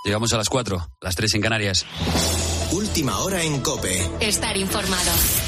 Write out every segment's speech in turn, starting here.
Llegamos a las 4, las 3 en Canarias. Última hora en COPE. Estar informado.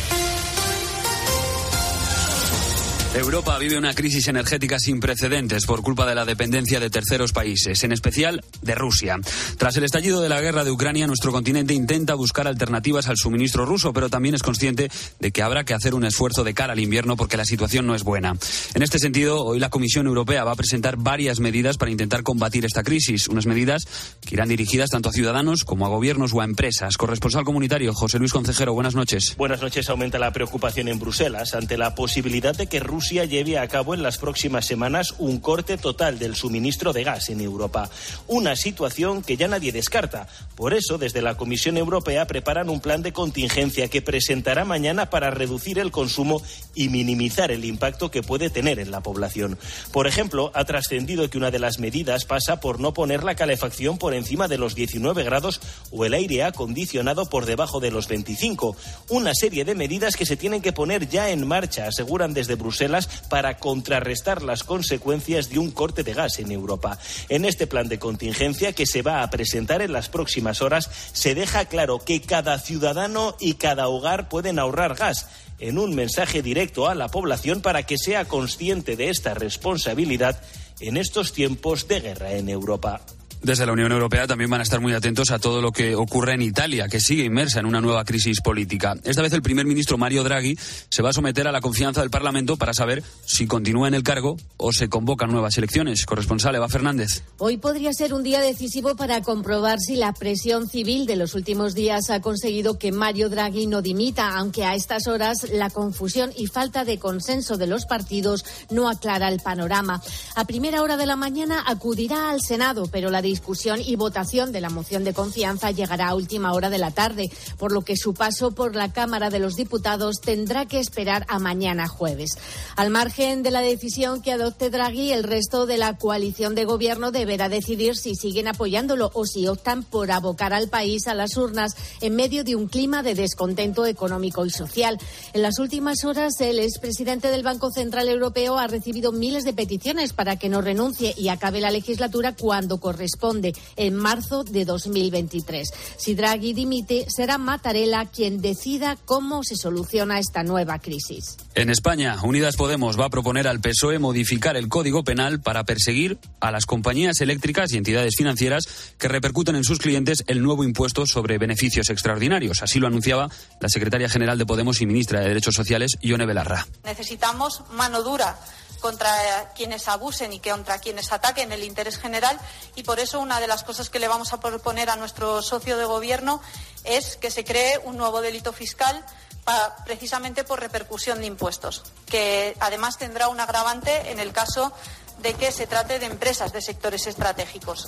Europa vive una crisis energética sin precedentes por culpa de la dependencia de terceros países, en especial de Rusia. Tras el estallido de la guerra de Ucrania, nuestro continente intenta buscar alternativas al suministro ruso, pero también es consciente de que habrá que hacer un esfuerzo de cara al invierno porque la situación no es buena. En este sentido, hoy la Comisión Europea va a presentar varias medidas para intentar combatir esta crisis, unas medidas que irán dirigidas tanto a ciudadanos como a gobiernos o a empresas. Corresponsal comunitario José Luis Concejero, buenas noches. Buenas noches. Aumenta la preocupación en Bruselas ante la posibilidad de que Rusia lleve a cabo en las próximas semanas un corte total del suministro de gas en Europa. Una situación que ya nadie descarta. Por eso, desde la Comisión Europea preparan un plan de contingencia que presentará mañana para reducir el consumo y minimizar el impacto que puede tener en la población. Por ejemplo, ha trascendido que una de las medidas pasa por no poner la calefacción por encima de los 19 grados o el aire acondicionado por debajo de los 25. Una serie de medidas que se tienen que poner ya en marcha, aseguran desde Bruselas, para contrarrestar las consecuencias de un corte de gas en Europa. En este plan de contingencia que se va a presentar en las próximas horas, se deja claro que cada ciudadano y cada hogar pueden ahorrar gas, en un mensaje directo a la población para que sea consciente de esta responsabilidad en estos tiempos de guerra en Europa. Desde la Unión Europea también van a estar muy atentos a todo lo que ocurre en Italia, que sigue inmersa en una nueva crisis política. Esta vez el primer ministro Mario Draghi se va a someter a la confianza del Parlamento para saber si continúa en el cargo o se convocan nuevas elecciones. Corresponsal Eva Fernández. Hoy podría ser un día decisivo para comprobar si la presión civil de los últimos días ha conseguido que Mario Draghi no dimita, aunque a estas horas la confusión y falta de consenso de los partidos no aclara el panorama. A primera hora de la mañana acudirá al Senado, pero la discusión y votación de la moción de confianza llegará a última hora de la tarde, por lo que su paso por la Cámara de los Diputados tendrá que esperar a mañana jueves. Al margen de la decisión que adopte Draghi, el resto de la coalición de gobierno deberá decidir si siguen apoyándolo o si optan por abocar al país a las urnas en medio de un clima de descontento económico y social. En las últimas horas, el expresidente del Banco Central Europeo ha recibido miles de peticiones para que no renuncie y acabe la legislatura cuando corresponde, en marzo de 2023. Si Draghi dimite, será Mattarella quien decida cómo se soluciona esta nueva crisis. En España, Unidas Podemos va a proponer al PSOE modificar el Código Penal para perseguir a las compañías eléctricas y entidades financieras que repercuten en sus clientes el nuevo impuesto sobre beneficios extraordinarios. Así lo anunciaba la secretaria general de Podemos y ministra de Derechos Sociales, Ione Belarra. Necesitamos mano dura contra quienes abusen y contra quienes ataquen el interés general, y por eso una de las cosas que le vamos a proponer a nuestro socio de gobierno es que se cree un nuevo delito fiscal precisamente por repercusión de impuestos, que además tendrá un agravante en el caso de que se trate de empresas de sectores estratégicos.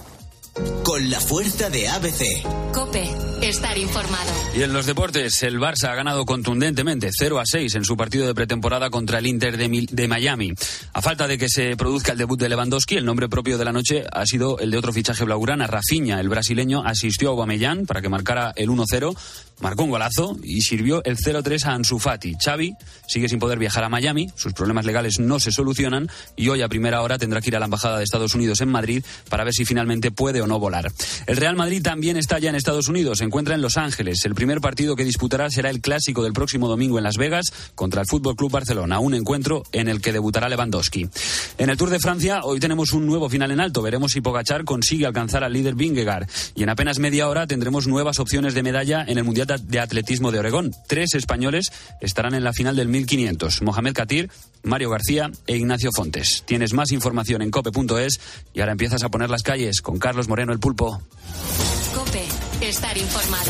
Con la fuerza de ABC. COPE, estar informado. Y en los deportes, el Barça ha ganado contundentemente 0-6 en su partido de pretemporada contra el Inter de Miami. A falta de que se produzca el debut de Lewandowski, el nombre propio de la noche ha sido el de otro fichaje blaugrana. Rafinha, el brasileño, asistió a Aubameyang para que marcara el 1-0, marcó un golazo y sirvió el 0-3 a Ansu Fati. Xavi sigue sin poder viajar a Miami, sus problemas legales no se solucionan y hoy a primera hora tendrá que ir a la Embajada de Estados Unidos en Madrid para ver si finalmente puede o no volar. El Real Madrid también está ya en Estados Unidos, se encuentra en Los Ángeles. El primer partido que disputará será el clásico del próximo domingo en Las Vegas contra el Fútbol Club Barcelona, un encuentro en el que debutará Lewandowski. En el Tour de Francia hoy tenemos un nuevo final en alto, veremos si Pogačar consigue alcanzar al líder Vingegaard y en apenas media hora tendremos nuevas opciones de medalla en el Mundial de Atletismo de Oregón. 3 españoles estarán en la final del 1500, Mohamed Katir, Mario García e Ignacio Fontes. Tienes más información en cope.es y ahora empiezas a poner las calles con Carlos Moreno el Pulpo. COPE, estar informado.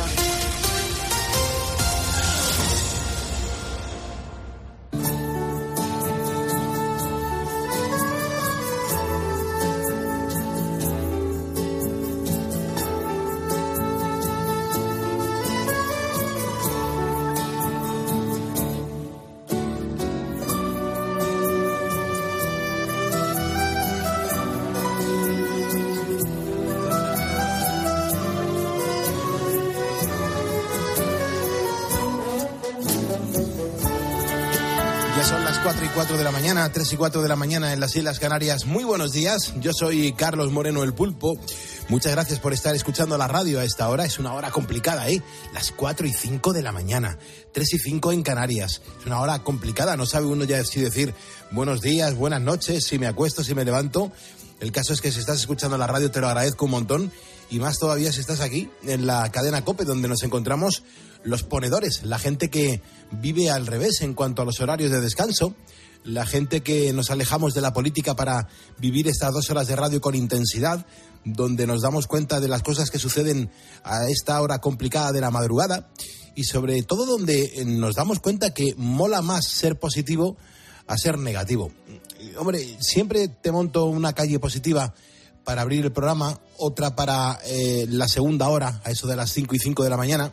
Son las 4:04 de la mañana, 3:04 de la mañana en las Islas Canarias. Muy buenos días, yo soy Carlos Moreno el Pulpo. Muchas gracias por estar escuchando la radio a esta hora. Es una hora complicada, ¿eh? Las 4:05 de la mañana, 3:05 en Canarias. Es una hora complicada, no sabe uno ya si decir buenos días, buenas noches, si me acuesto, si me levanto. El caso es que si estás escuchando la radio te lo agradezco un montón, y más todavía si estás aquí en la cadena COPE, donde nos encontramos los ponedores, la gente que vive al revés en cuanto a los horarios de descanso, la gente que nos alejamos de la política para vivir estas 2 horas de radio con intensidad, donde nos damos cuenta de las cosas que suceden a esta hora complicada de la madrugada, y sobre todo donde nos damos cuenta que mola más ser positivo a ser negativo. Hombre, siempre te monto una calle positiva para abrir el programa, otra para la segunda hora, a eso de las 5:05 de la mañana,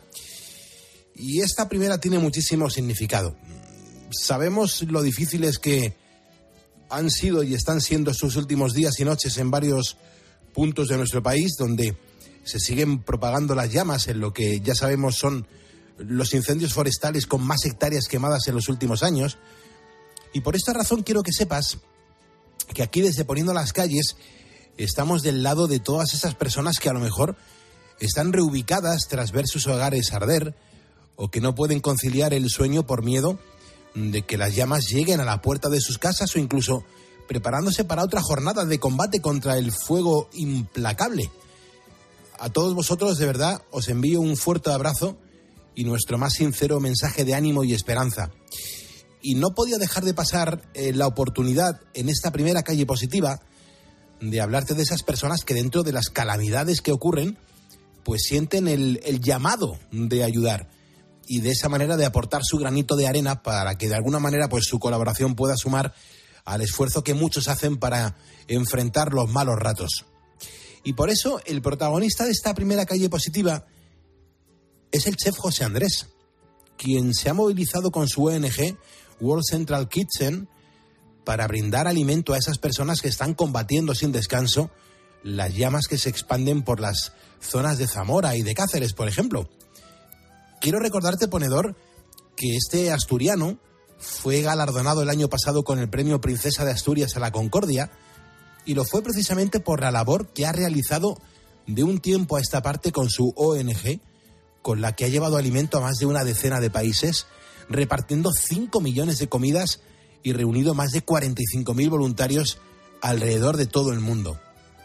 y esta primera tiene muchísimo significado. Sabemos lo difíciles que han sido y están siendo estos últimos días y noches en varios puntos de nuestro país, donde se siguen propagando las llamas en lo que ya sabemos son los incendios forestales con más hectáreas quemadas en los últimos años. Y por esta razón quiero que sepas que aquí, desde Poniendo las Calles, estamos del lado de todas esas personas que a lo mejor están reubicadas tras ver sus hogares arder, o que no pueden conciliar el sueño por miedo de que las llamas lleguen a la puerta de sus casas, o incluso preparándose para otra jornada de combate contra el fuego implacable. A todos vosotros, de verdad, os envío un fuerte abrazo y nuestro más sincero mensaje de ánimo y esperanza. Y no podía dejar de pasar la oportunidad en esta primera calle positiva de hablarte de esas personas que, dentro de las calamidades que ocurren, pues sienten el llamado de ayudar, y de esa manera de aportar su granito de arena para que de alguna manera pues su colaboración pueda sumar al esfuerzo que muchos hacen para enfrentar los malos ratos. Y por eso el protagonista de esta primera calle positiva es el chef José Andrés, quien se ha movilizado con su ONG World Central Kitchen para brindar alimento a esas personas que están combatiendo sin descanso las llamas que se expanden por las zonas de Zamora y de Cáceres, por ejemplo. Quiero recordarte, ponedor, que este asturiano fue galardonado el año pasado con el premio Princesa de Asturias a la Concordia, y lo fue precisamente por la labor que ha realizado de un tiempo a esta parte con su ONG, con la que ha llevado alimento a más de una decena de países, repartiendo 5 millones de comidas y reunido más de 45.000 voluntarios alrededor de todo el mundo.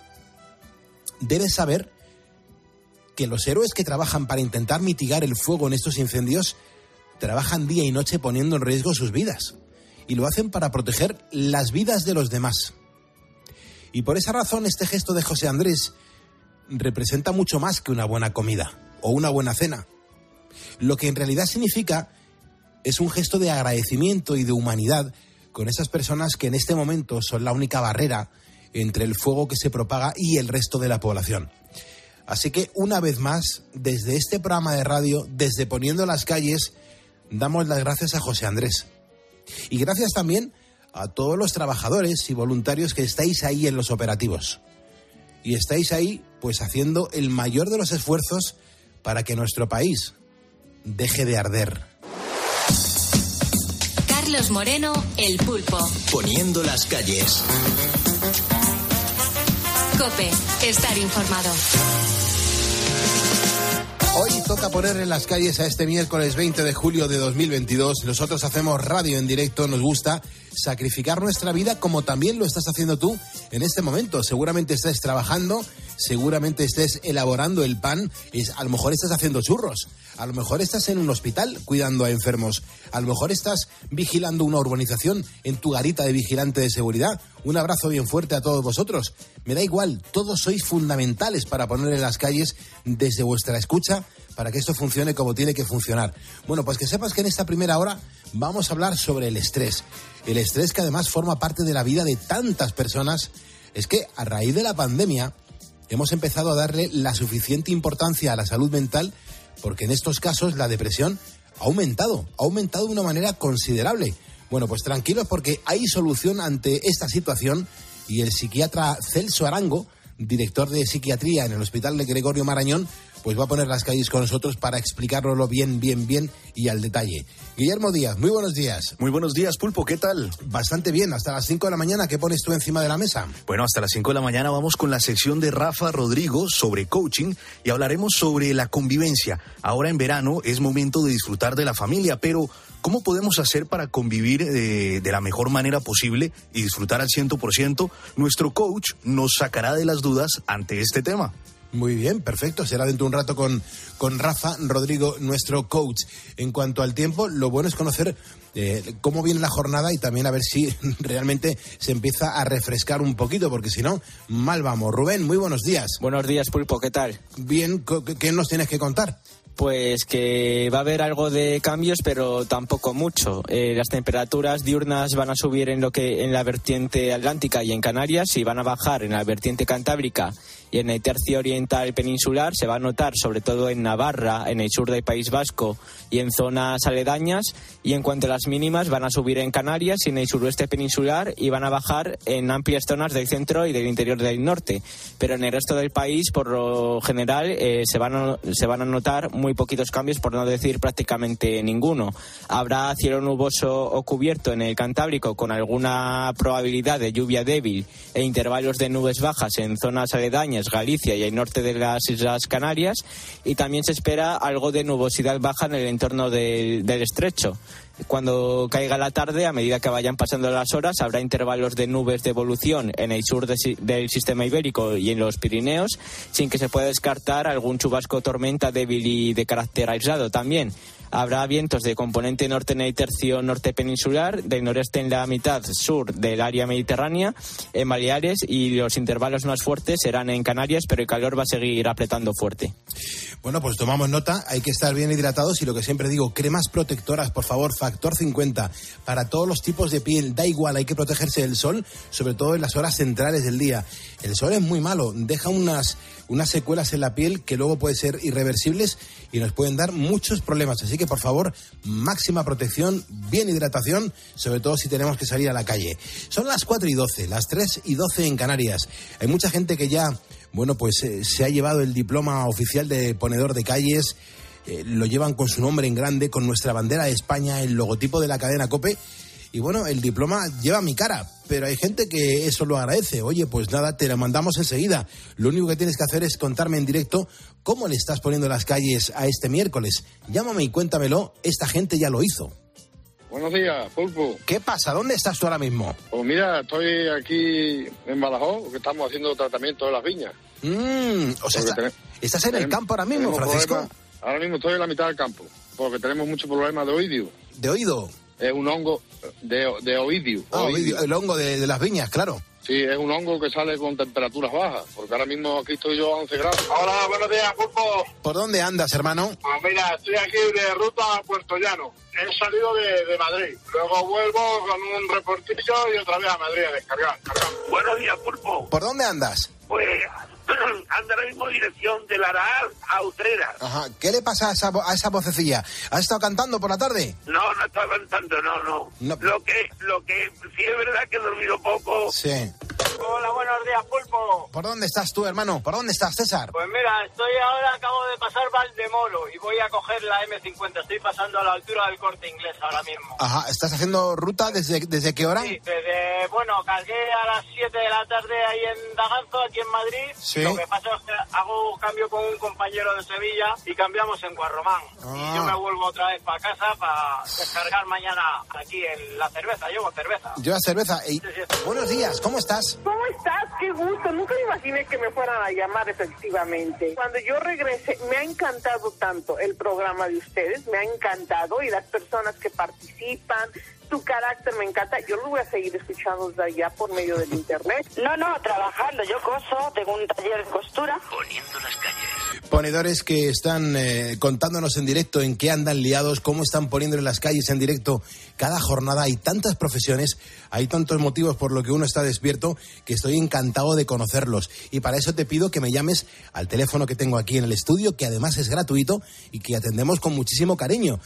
Debes saber que los héroes que trabajan para intentar mitigar el fuego en estos incendios trabajan día y noche poniendo en riesgo sus vidas, y lo hacen para proteger las vidas de los demás. Y por esa razón este gesto de José Andrés representa mucho más que una buena comida o una buena cena. Lo que en realidad significa es un gesto de agradecimiento y de humanidad con esas personas que en este momento son la única barrera entre el fuego que se propaga y el resto de la población. Así que, una vez más, desde este programa de radio, desde Poniendo las Calles, damos las gracias a José Andrés. Y gracias también a todos los trabajadores y voluntarios que estáis ahí en los operativos. Y estáis ahí, pues, haciendo el mayor de los esfuerzos para que nuestro país deje de arder. Carlos Moreno, El Pulpo. Poniendo las Calles. COPE, estar informado. Hoy toca poner en las calles a este miércoles 20 de julio de 2022. Nosotros hacemos radio en directo, nos gusta sacrificar nuestra vida como también lo estás haciendo tú en este momento. Seguramente estés trabajando, seguramente estés elaborando el pan, a lo mejor estás haciendo churros, a lo mejor estás en un hospital cuidando a enfermos, a lo mejor estás vigilando una urbanización en tu garita de vigilante de seguridad. Un abrazo bien fuerte a todos vosotros. Me da igual, todos sois fundamentales para poner en las calles desde vuestra escucha para que esto funcione como tiene que funcionar. Bueno, pues que sepas que en esta primera hora vamos a hablar sobre el estrés. El estrés, que además forma parte de la vida de tantas personas. Es que a raíz de la pandemia hemos empezado a darle la suficiente importancia a la salud mental, porque en estos casos la depresión ha aumentado de una manera considerable. Bueno, pues tranquilos, porque hay solución ante esta situación, y el psiquiatra Celso Arango, director de psiquiatría en el Hospital de Gregorio Marañón, pues va a poner las calles con nosotros para explicárnoslo bien y al detalle. Guillermo Díaz, muy buenos días. Muy buenos días, Pulpo, ¿qué tal? Bastante bien, hasta las 5 de la mañana, ¿qué pones tú encima de la mesa? Bueno, hasta las 5 de la mañana vamos con la sección de Rafa Rodrigo sobre coaching y hablaremos sobre la convivencia. Ahora en verano es momento de disfrutar de la familia, pero ¿cómo podemos hacer para convivir de la mejor manera posible y disfrutar al 100%? Nuestro coach nos sacará de las dudas ante este tema. Muy bien, perfecto. Será dentro de un rato con Rafa Rodrigo, nuestro coach. En cuanto al tiempo, lo bueno es conocer cómo viene la jornada y también a ver si realmente se empieza a refrescar un poquito, porque si no, mal vamos. Rubén, muy buenos días. Buenos días, Pulpo, ¿qué tal? Bien, ¿qué nos tienes que contar? Pues que va a haber algo de cambios, pero tampoco mucho. Las temperaturas diurnas van a subir en la vertiente atlántica y en Canarias, y van a bajar en la vertiente cantábrica y en el tercio oriental peninsular. Se va a notar sobre todo en Navarra, en el sur del País Vasco y en zonas aledañas. Y en cuanto a las mínimas, van a subir en Canarias y en el suroeste peninsular, y van a bajar en amplias zonas del centro y del interior del norte. Pero en el resto del país, por lo general, se van a notar muy poquitos cambios, por no decir prácticamente ninguno. Habrá cielo nuboso o cubierto en el Cantábrico, con alguna probabilidad de lluvia débil e intervalos de nubes bajas en zonas aledañas, Galicia y el norte de las Islas Canarias, y también se espera algo de nubosidad baja en el entorno del estrecho. Cuando caiga la tarde, a medida que vayan pasando las horas, habrá intervalos de nubes de evolución en el sur del sistema ibérico y en los Pirineos, sin que se pueda descartar algún chubasco o tormenta débil y de carácter aislado también. Habrá vientos de componente norte en el tercio norte peninsular, del noreste en la mitad sur del área mediterránea, en Baleares, y los intervalos más fuertes serán en Canarias, pero el calor va a seguir apretando fuerte. Bueno, pues tomamos nota, hay que estar bien hidratados y lo que siempre digo, cremas protectoras, por favor, factor 50, para todos los tipos de piel, da igual, hay que protegerse del sol, sobre todo en las horas centrales del día. El sol es muy malo, deja unas secuelas en la piel que luego pueden ser irreversibles y nos pueden dar muchos problemas, así que por favor, máxima protección, bien hidratación, sobre todo si tenemos que salir a la calle. Son las 4:12, las 3:12 en Canarias. Hay mucha gente que ya, bueno, pues se ha llevado el diploma oficial de ponedor de calles, lo llevan con su nombre en grande, con nuestra bandera de España, el logotipo de la cadena COPE, y bueno, el diploma lleva mi cara, pero hay gente que eso lo agradece. Oye, pues nada, te lo mandamos enseguida. Lo único que tienes que hacer es contarme en directo cómo le estás poniendo las calles a este miércoles. Llámame y cuéntamelo, esta gente ya lo hizo. Buenos días, Pulpo. ¿Qué pasa? ¿Dónde estás tú ahora mismo? Pues mira, estoy aquí en Badajoz, porque estamos haciendo tratamiento de las viñas. O sea, ¿estás en el campo ahora mismo, Francisco? Ahora mismo estoy en la mitad del campo, porque tenemos muchos problemas de oidio. ¿De oído? Es un hongo de oidio. Oidio. El hongo de las viñas, claro. Sí, es un hongo que sale con temperaturas bajas, porque ahora mismo aquí estoy yo a 11 grados. Hola, buenos días, Pulpo. ¿Por dónde andas, hermano? Pues mira, estoy aquí de ruta a Puerto Llano. He salido de Madrid. Luego vuelvo con un reportillo y otra vez a Madrid a descargar. Buenos días, Pulpo. ¿Por dónde andas? Pues anda ahora mismo dirección de Laraal a Utrera. Ajá. ¿Qué le pasa a esa vocecilla? ¿Has estado cantando por la tarde? No estaba cantando, no. Lo que sí es verdad que he dormido poco. Sí. Hola, buenos días, Pulpo. ¿Por dónde estás tú, hermano? ¿Por dónde estás, César? Pues mira, acabo de pasar Valdemoro y voy a coger la M50. Estoy pasando a la altura del Corte Inglés ahora mismo. Ajá. ¿Estás haciendo ruta desde qué hora? Sí, cargué a las 7 de la tarde ahí en Daganzo, aquí en Madrid. Sí. Lo que pasa es que hago cambio con un compañero de Sevilla y cambiamos en Guarromán. Y yo me vuelvo otra vez para casa para descargar mañana aquí en la cerveza. Llevo cerveza. ¿Llevas cerveza? Sí. Buenos días, ¿cómo estás? ¿Cómo estás? Qué gusto. Nunca me imaginé que me fueran a llamar, efectivamente. Cuando yo regresé, me ha encantado tanto el programa de ustedes, me ha encantado, y las personas que participan. Tu carácter me encanta. Yo lo voy a seguir escuchando desde allá por medio del internet. No, trabajando. Yo coso, tengo un taller de costura. Poniendo las calles. Ponedores que están contándonos en directo en qué andan liados, cómo están poniendo en las calles en directo cada jornada. Hay tantas profesiones, hay tantos motivos por lo que uno está despierto, que estoy encantado de conocerlos. Y para eso te pido que me llames al teléfono que tengo aquí en el estudio, que además es gratuito y que atendemos con muchísimo cariño.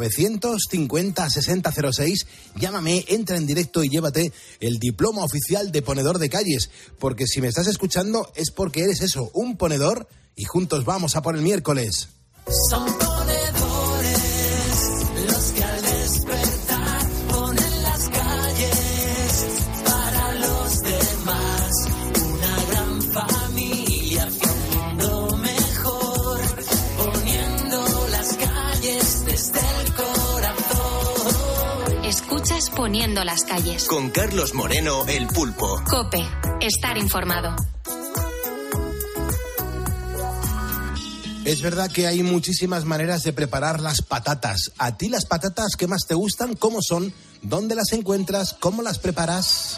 950-6006. Llámame, entra en directo y llévate el diploma oficial de ponedor de calles, porque si me estás escuchando es porque eres eso, un ponedor y juntos vamos a por el miércoles. Son ponedores los que al despertar ponen las calles para los demás. Una gran familia hacia un mundo mejor, poniendo las calles desde el corazón. Escuchas Poniendo las calles. Con Carlos Moreno, el Pulpo. COPE. Estar informado. Es verdad que hay muchísimas maneras de preparar las patatas. ¿A ti las patatas qué más te gustan? ¿Cómo son? ¿Dónde las encuentras? ¿Cómo las preparas?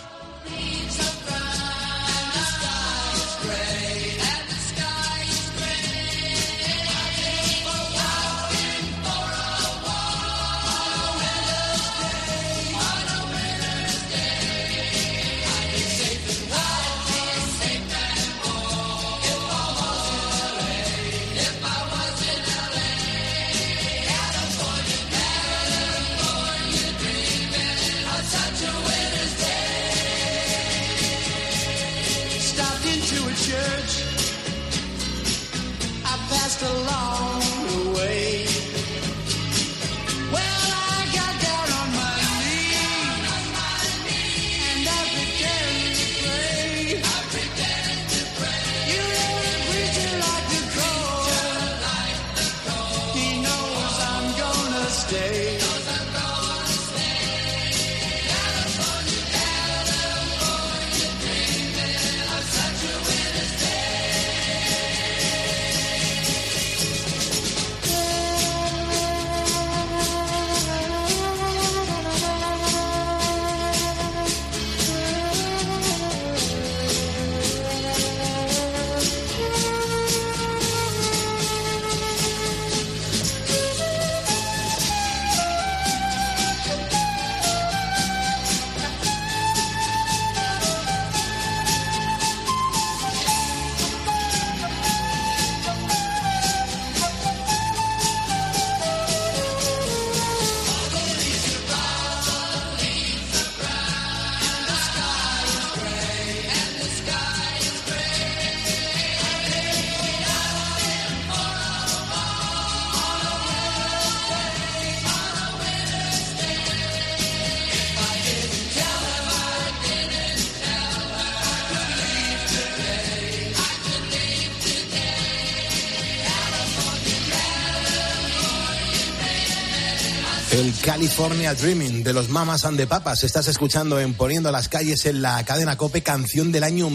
El California Dreaming de los Mamas and the Papas. Estás escuchando en Poniendo las calles en la cadena COPE, canción del año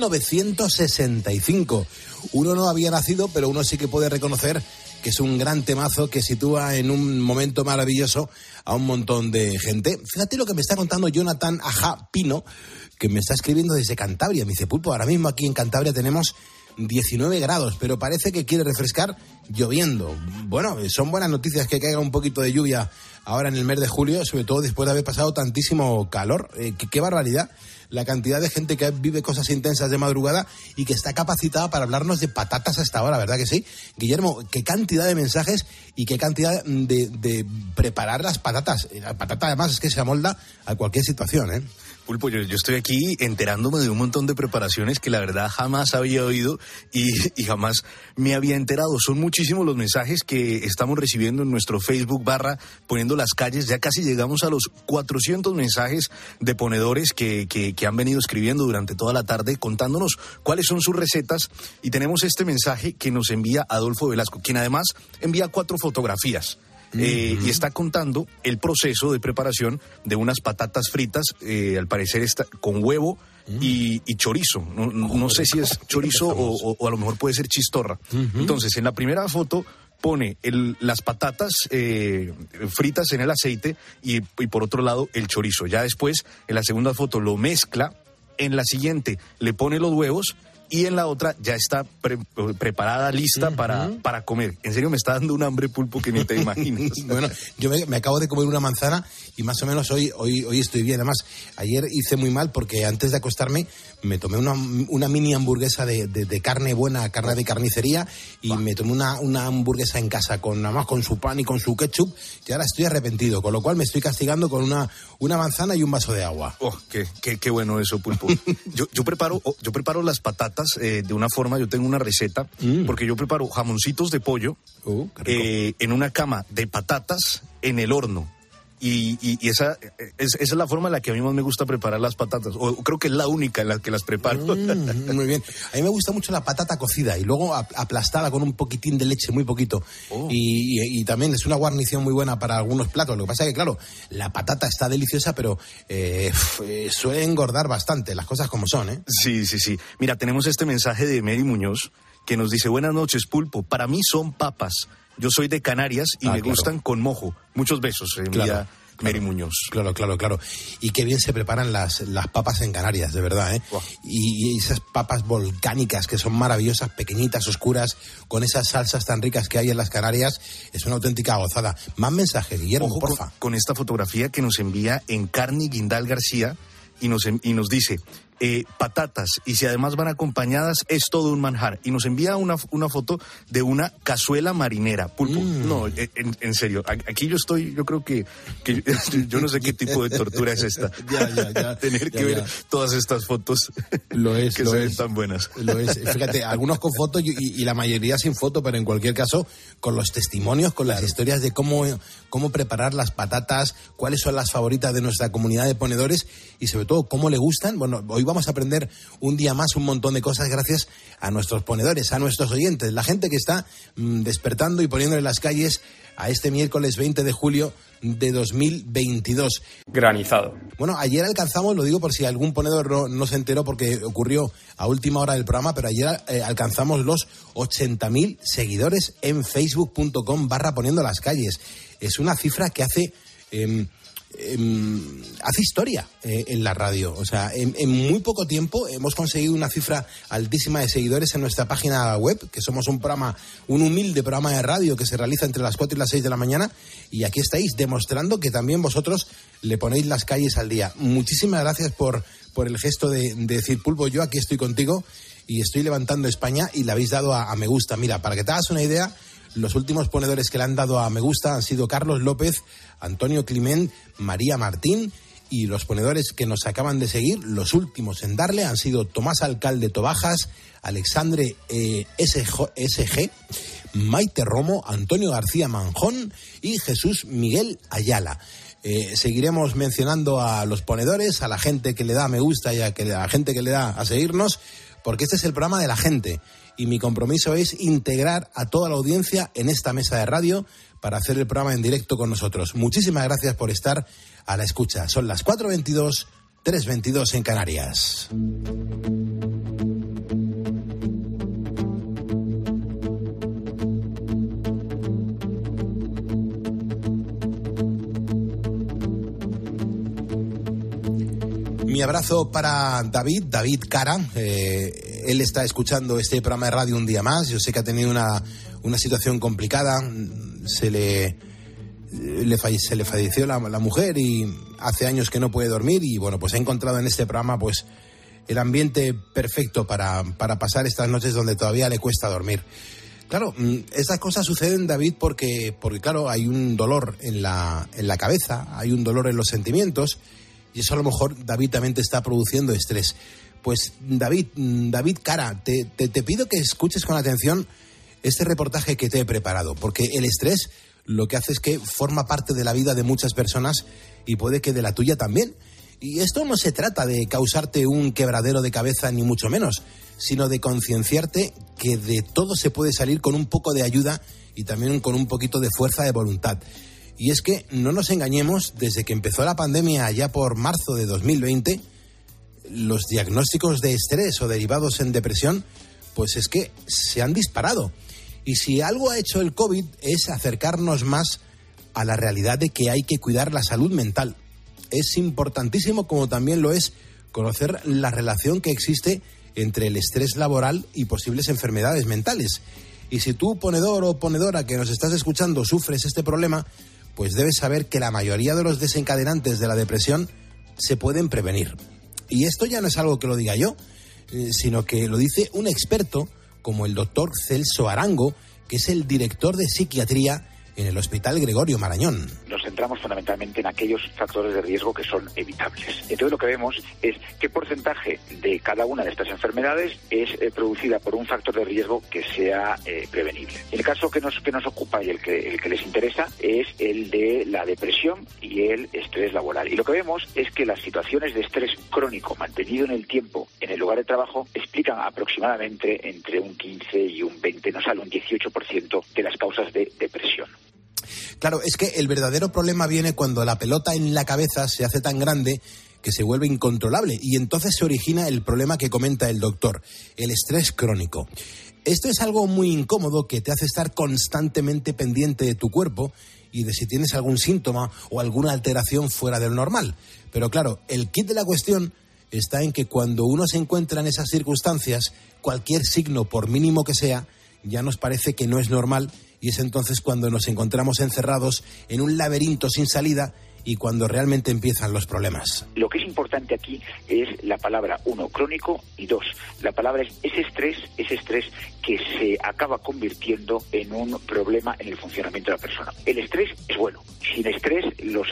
1965. Uno no había nacido, pero uno sí que puede reconocer que es un gran temazo que sitúa en un momento maravilloso a un montón de gente. Fíjate lo que me está contando Jonathan Aja Pino, que me está escribiendo desde Cantabria. Me dice, Pulpo, ahora mismo aquí en Cantabria tenemos 19 grados, pero parece que quiere refrescar lloviendo. Bueno, son buenas noticias que caiga un poquito de lluvia ahora en el mes de julio, sobre todo después de haber pasado tantísimo calor. Qué barbaridad la cantidad de gente que vive cosas intensas de madrugada y que está capacitada para hablarnos de patatas hasta ahora, ¿verdad que sí? Guillermo, qué cantidad de mensajes y qué cantidad de preparar las patatas. La patata además es que se amolda a cualquier situación, ¿eh? Pulpo, yo estoy aquí enterándome de un montón de preparaciones que la verdad jamás había oído y jamás me había enterado. Son muchísimos los mensajes que estamos recibiendo en nuestro Facebook / Poniendo las calles. Ya casi llegamos a los 400 mensajes de ponedores que han venido escribiendo durante toda la tarde contándonos cuáles son sus recetas. Y tenemos este mensaje que nos envía Adolfo Velasco, quien además envía 4 fotografías. Y está contando el proceso de preparación de unas patatas fritas, al parecer está con huevo y chorizo. No sé si es chorizo o a lo mejor puede ser chistorra. Entonces, en la primera foto pone las patatas fritas en el aceite y por otro lado el chorizo. Ya después, en la segunda foto lo mezcla, en la siguiente le pone los huevos y en la otra ya está preparada, lista para comer. En serio me está dando un hambre, Pulpo, que ni te imaginas. Bueno, yo me acabo de comer una manzana y más o menos hoy estoy bien. Además, ayer hice muy mal porque antes de acostarme me tomé una mini hamburguesa de carne buena, carne de carnicería, y me tomé una hamburguesa en casa nada más con su pan y con su ketchup, y ahora estoy arrepentido, con lo cual me estoy castigando con una manzana y un vaso de agua. Oh, qué bueno eso, Pulpo. Yo preparo las patatas patatas de una forma, yo tengo una receta, porque yo preparo jamoncitos de pollo en una cama de patatas en el horno. Y esa es la forma en la que a mí más me gusta preparar las patatas. O creo que es la única en la que las preparo. Muy bien. A mí me gusta mucho la patata cocida y luego aplastada con un poquitín de leche, muy poquito. Y también es una guarnición muy buena para algunos platos. Lo que pasa es que, claro, la patata está deliciosa, pero suele engordar bastante, las cosas como son, ¿eh? Sí. Mira, tenemos este mensaje de Mary Muñoz que nos dice: buenas noches, Pulpo. Para mí son papas. Yo soy de Canarias y me gustan con mojo. Muchos besos, envía Mary Muñoz. Claro. Y qué bien se preparan las papas en Canarias, de verdad, ¿eh? Wow. Y esas papas volcánicas que son maravillosas, pequeñitas, oscuras, con esas salsas tan ricas que hay en las Canarias, es una auténtica gozada. Más mensajes, Guillermo, ojo, porfa. Con esta fotografía que nos envía Encarni Guindal García y nos dice: patatas, y si además van acompañadas, es todo un manjar. Y nos envía una foto de una cazuela marinera. Pulpo, no, en serio, aquí yo creo que yo no sé qué tipo de tortura es esta. Ya. Tener que ver todas estas fotos que se ven tan buenas. Lo es. Fíjate, algunos con foto y la mayoría sin foto, pero en cualquier caso, con los testimonios, con las historias de cómo preparar las patatas, cuáles son las favoritas de nuestra comunidad de ponedores y sobre todo cómo le gustan. Bueno, hoy vamos a aprender un día más un montón de cosas gracias a nuestros ponedores, a nuestros oyentes, la gente que está despertando y poniendo en las calles a este miércoles 20 de julio de 2022. Granizado. Bueno, ayer alcanzamos, lo digo por si algún ponedor no se enteró porque ocurrió a última hora del programa, pero ayer alcanzamos los 80.000 seguidores en facebook.com/poniendo las calles. Es una cifra que hace historia en la radio. O sea, en muy poco tiempo hemos conseguido una cifra altísima de seguidores en nuestra página web, que somos un humilde programa de radio que se realiza entre las 4 y las 6 de la mañana, y aquí estáis demostrando que también vosotros le ponéis las calles al día. Muchísimas gracias por el gesto de decir: Pulpo, yo aquí estoy contigo y estoy levantando España, y le habéis dado a me gusta. Mira, para que te hagas una idea, los últimos ponedores que le han dado a me gusta han sido Carlos López, Antonio Climent, María Martín, y los ponedores que nos acaban de seguir, los últimos en darle, han sido Tomás Alcalde Tobajas, Alexandre SG, Maite Romo, Antonio García Manjón y Jesús Miguel Ayala. Seguiremos mencionando a los ponedores, a la gente que le da a me gusta y a la gente que le da a seguirnos, porque este es el programa de la gente. Y mi compromiso es integrar a toda la audiencia en esta mesa de radio para hacer el programa en directo con nosotros. Muchísimas gracias por estar a la escucha. Son las 4:22, 3:22 en Canarias. Mi abrazo para David Cara. Él está escuchando este programa de radio un día más. Yo sé que ha tenido una situación complicada. Se le falleció la mujer y hace años que no puede dormir, y bueno, pues ha encontrado en este programa pues el ambiente perfecto para pasar estas noches donde todavía le cuesta dormir. Claro, estas cosas suceden, David, porque claro, hay un dolor en la cabeza, hay un dolor en los sentimientos, y eso a lo mejor, David, también te está produciendo estrés. Pues David Cara, te pido que escuches con atención este reportaje que te he preparado, porque el estrés lo que hace es que forma parte de la vida de muchas personas y puede que de la tuya también. Y esto no se trata de causarte un quebradero de cabeza, ni mucho menos, sino de concienciarte que de todo se puede salir con un poco de ayuda y también con un poquito de fuerza de voluntad. Y es que, no nos engañemos, desde que empezó la pandemia allá por marzo de 2020, los diagnósticos de estrés o derivados en depresión, pues es que se han disparado. Y si algo ha hecho el COVID es acercarnos más a la realidad de que hay que cuidar la salud mental. Es importantísimo, como también lo es, conocer la relación que existe entre el estrés laboral y posibles enfermedades mentales. Y si tú, ponedor o ponedora que nos estás escuchando, sufres este problema, pues debes saber que la mayoría de los desencadenantes de la depresión se pueden prevenir. Y esto ya no es algo que lo diga yo, sino que lo dice un experto como el doctor Celso Arango, que es el director de psiquiatría en el Hospital Gregorio Marañón. Los centramos fundamentalmente en aquellos factores de riesgo que son evitables. Entonces lo que vemos es qué porcentaje de cada una de estas enfermedades es producida por un factor de riesgo que sea prevenible. El caso que nos ocupa y el que les interesa es el de la depresión y el estrés laboral. Y lo que vemos es que las situaciones de estrés crónico mantenido en el tiempo en el lugar de trabajo explican aproximadamente entre un 15 y un 20, no sale un 18% de las causas de depresión. Claro, es que el verdadero problema viene cuando la pelota en la cabeza se hace tan grande que se vuelve incontrolable y entonces se origina el problema que comenta el doctor, el estrés crónico. Esto es algo muy incómodo que te hace estar constantemente pendiente de tu cuerpo y de si tienes algún síntoma o alguna alteración fuera de lo normal. Pero claro, el kit de la cuestión está en que cuando uno se encuentra en esas circunstancias, cualquier signo, por mínimo que sea, ya nos parece que no es normal y es entonces cuando nos encontramos encerrados en un laberinto sin salida y cuando realmente empiezan los problemas. Lo que es importante aquí es la palabra, 1, crónico, y 2, la palabra es ese estrés que se acaba convirtiendo en un problema en el funcionamiento de la persona. El estrés es bueno. Sin estrés,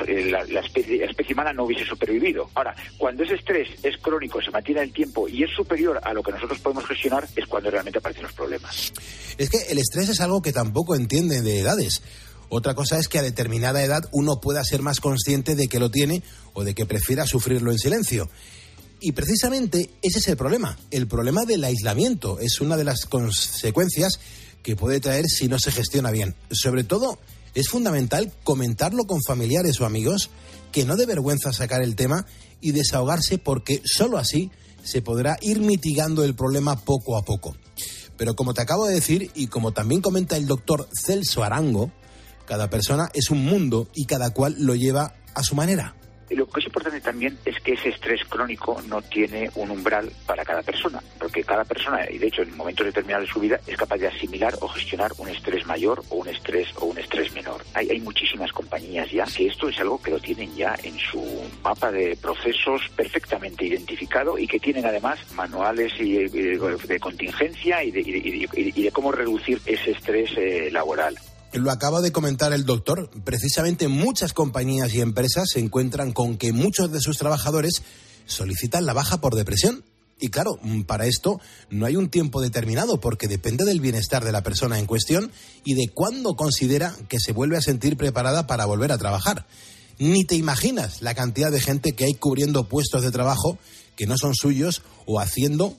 la especie humana no hubiese supervivido. Ahora, cuando ese estrés es crónico, se mantiene en el tiempo y es superior a lo que nosotros podemos gestionar, es cuando realmente aparecen los problemas. Es que el estrés es algo que tampoco entiende de edades. Otra cosa es que a determinada edad uno pueda ser más consciente de que lo tiene o de que prefiera sufrirlo en silencio. Y precisamente ese es el problema del aislamiento. Es una de las consecuencias que puede traer si no se gestiona bien. Sobre todo, es fundamental comentarlo con familiares o amigos, que no dé vergüenza sacar el tema y desahogarse, porque solo así se podrá ir mitigando el problema poco a poco. Pero como te acabo de decir, y como también comenta el doctor Celso Arango, cada persona es un mundo y cada cual lo lleva a su manera. Lo que es importante también es que ese estrés crónico no tiene un umbral para cada persona, porque cada persona, y de hecho en momentos determinados de su vida, es capaz de asimilar o gestionar un estrés mayor o un estrés menor. Hay muchísimas compañías ya que esto es algo que lo tienen ya en su mapa de procesos perfectamente identificado y que tienen además manuales de contingencia y de cómo reducir ese estrés laboral. Lo acaba de comentar el doctor. Precisamente muchas compañías y empresas se encuentran con que muchos de sus trabajadores solicitan la baja por depresión. Y claro, para esto no hay un tiempo determinado porque depende del bienestar de la persona en cuestión y de cuándo considera que se vuelve a sentir preparada para volver a trabajar. Ni te imaginas la cantidad de gente que hay cubriendo puestos de trabajo que no son suyos o haciendo,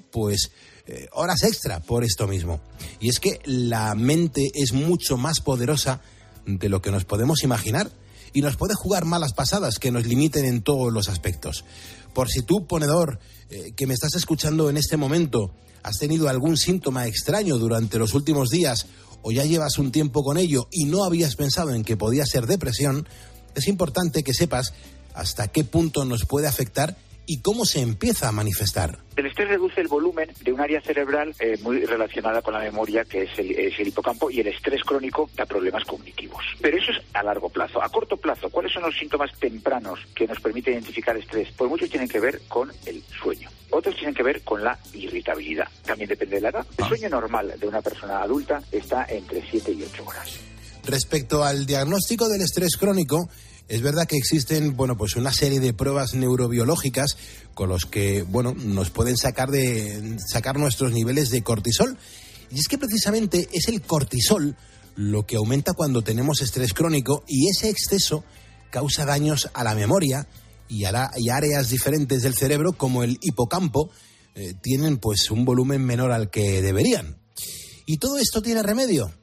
horas extra por esto mismo. Y es que la mente es mucho más poderosa de lo que nos podemos imaginar y nos puede jugar malas pasadas que nos limiten en todos los aspectos. Por si tú, ponedor, que me estás escuchando en este momento, has tenido algún síntoma extraño durante los últimos días o ya llevas un tiempo con ello y no habías pensado en que podía ser depresión, es importante que sepas hasta qué punto nos puede afectar y cómo se empieza a manifestar. El estrés reduce el volumen de un área cerebral muy relacionada con la memoria, que es el hipocampo, y el estrés crónico da problemas cognitivos. Pero eso es a largo plazo. A corto plazo, ¿cuáles son los síntomas tempranos que nos permiten identificar estrés? Pues muchos tienen que ver con el sueño. Otros tienen que ver con la irritabilidad. También depende de la edad. El sueño normal de una persona adulta está entre 7 y 8 horas. Respecto al diagnóstico del estrés crónico, es verdad que existen, una serie de pruebas neurobiológicas con los que, nos pueden sacar nuestros niveles de cortisol. Y es que precisamente es el cortisol lo que aumenta cuando tenemos estrés crónico y ese exceso causa daños a la memoria y áreas diferentes del cerebro como el hipocampo tienen un volumen menor al que deberían. ¿Y todo esto tiene remedio?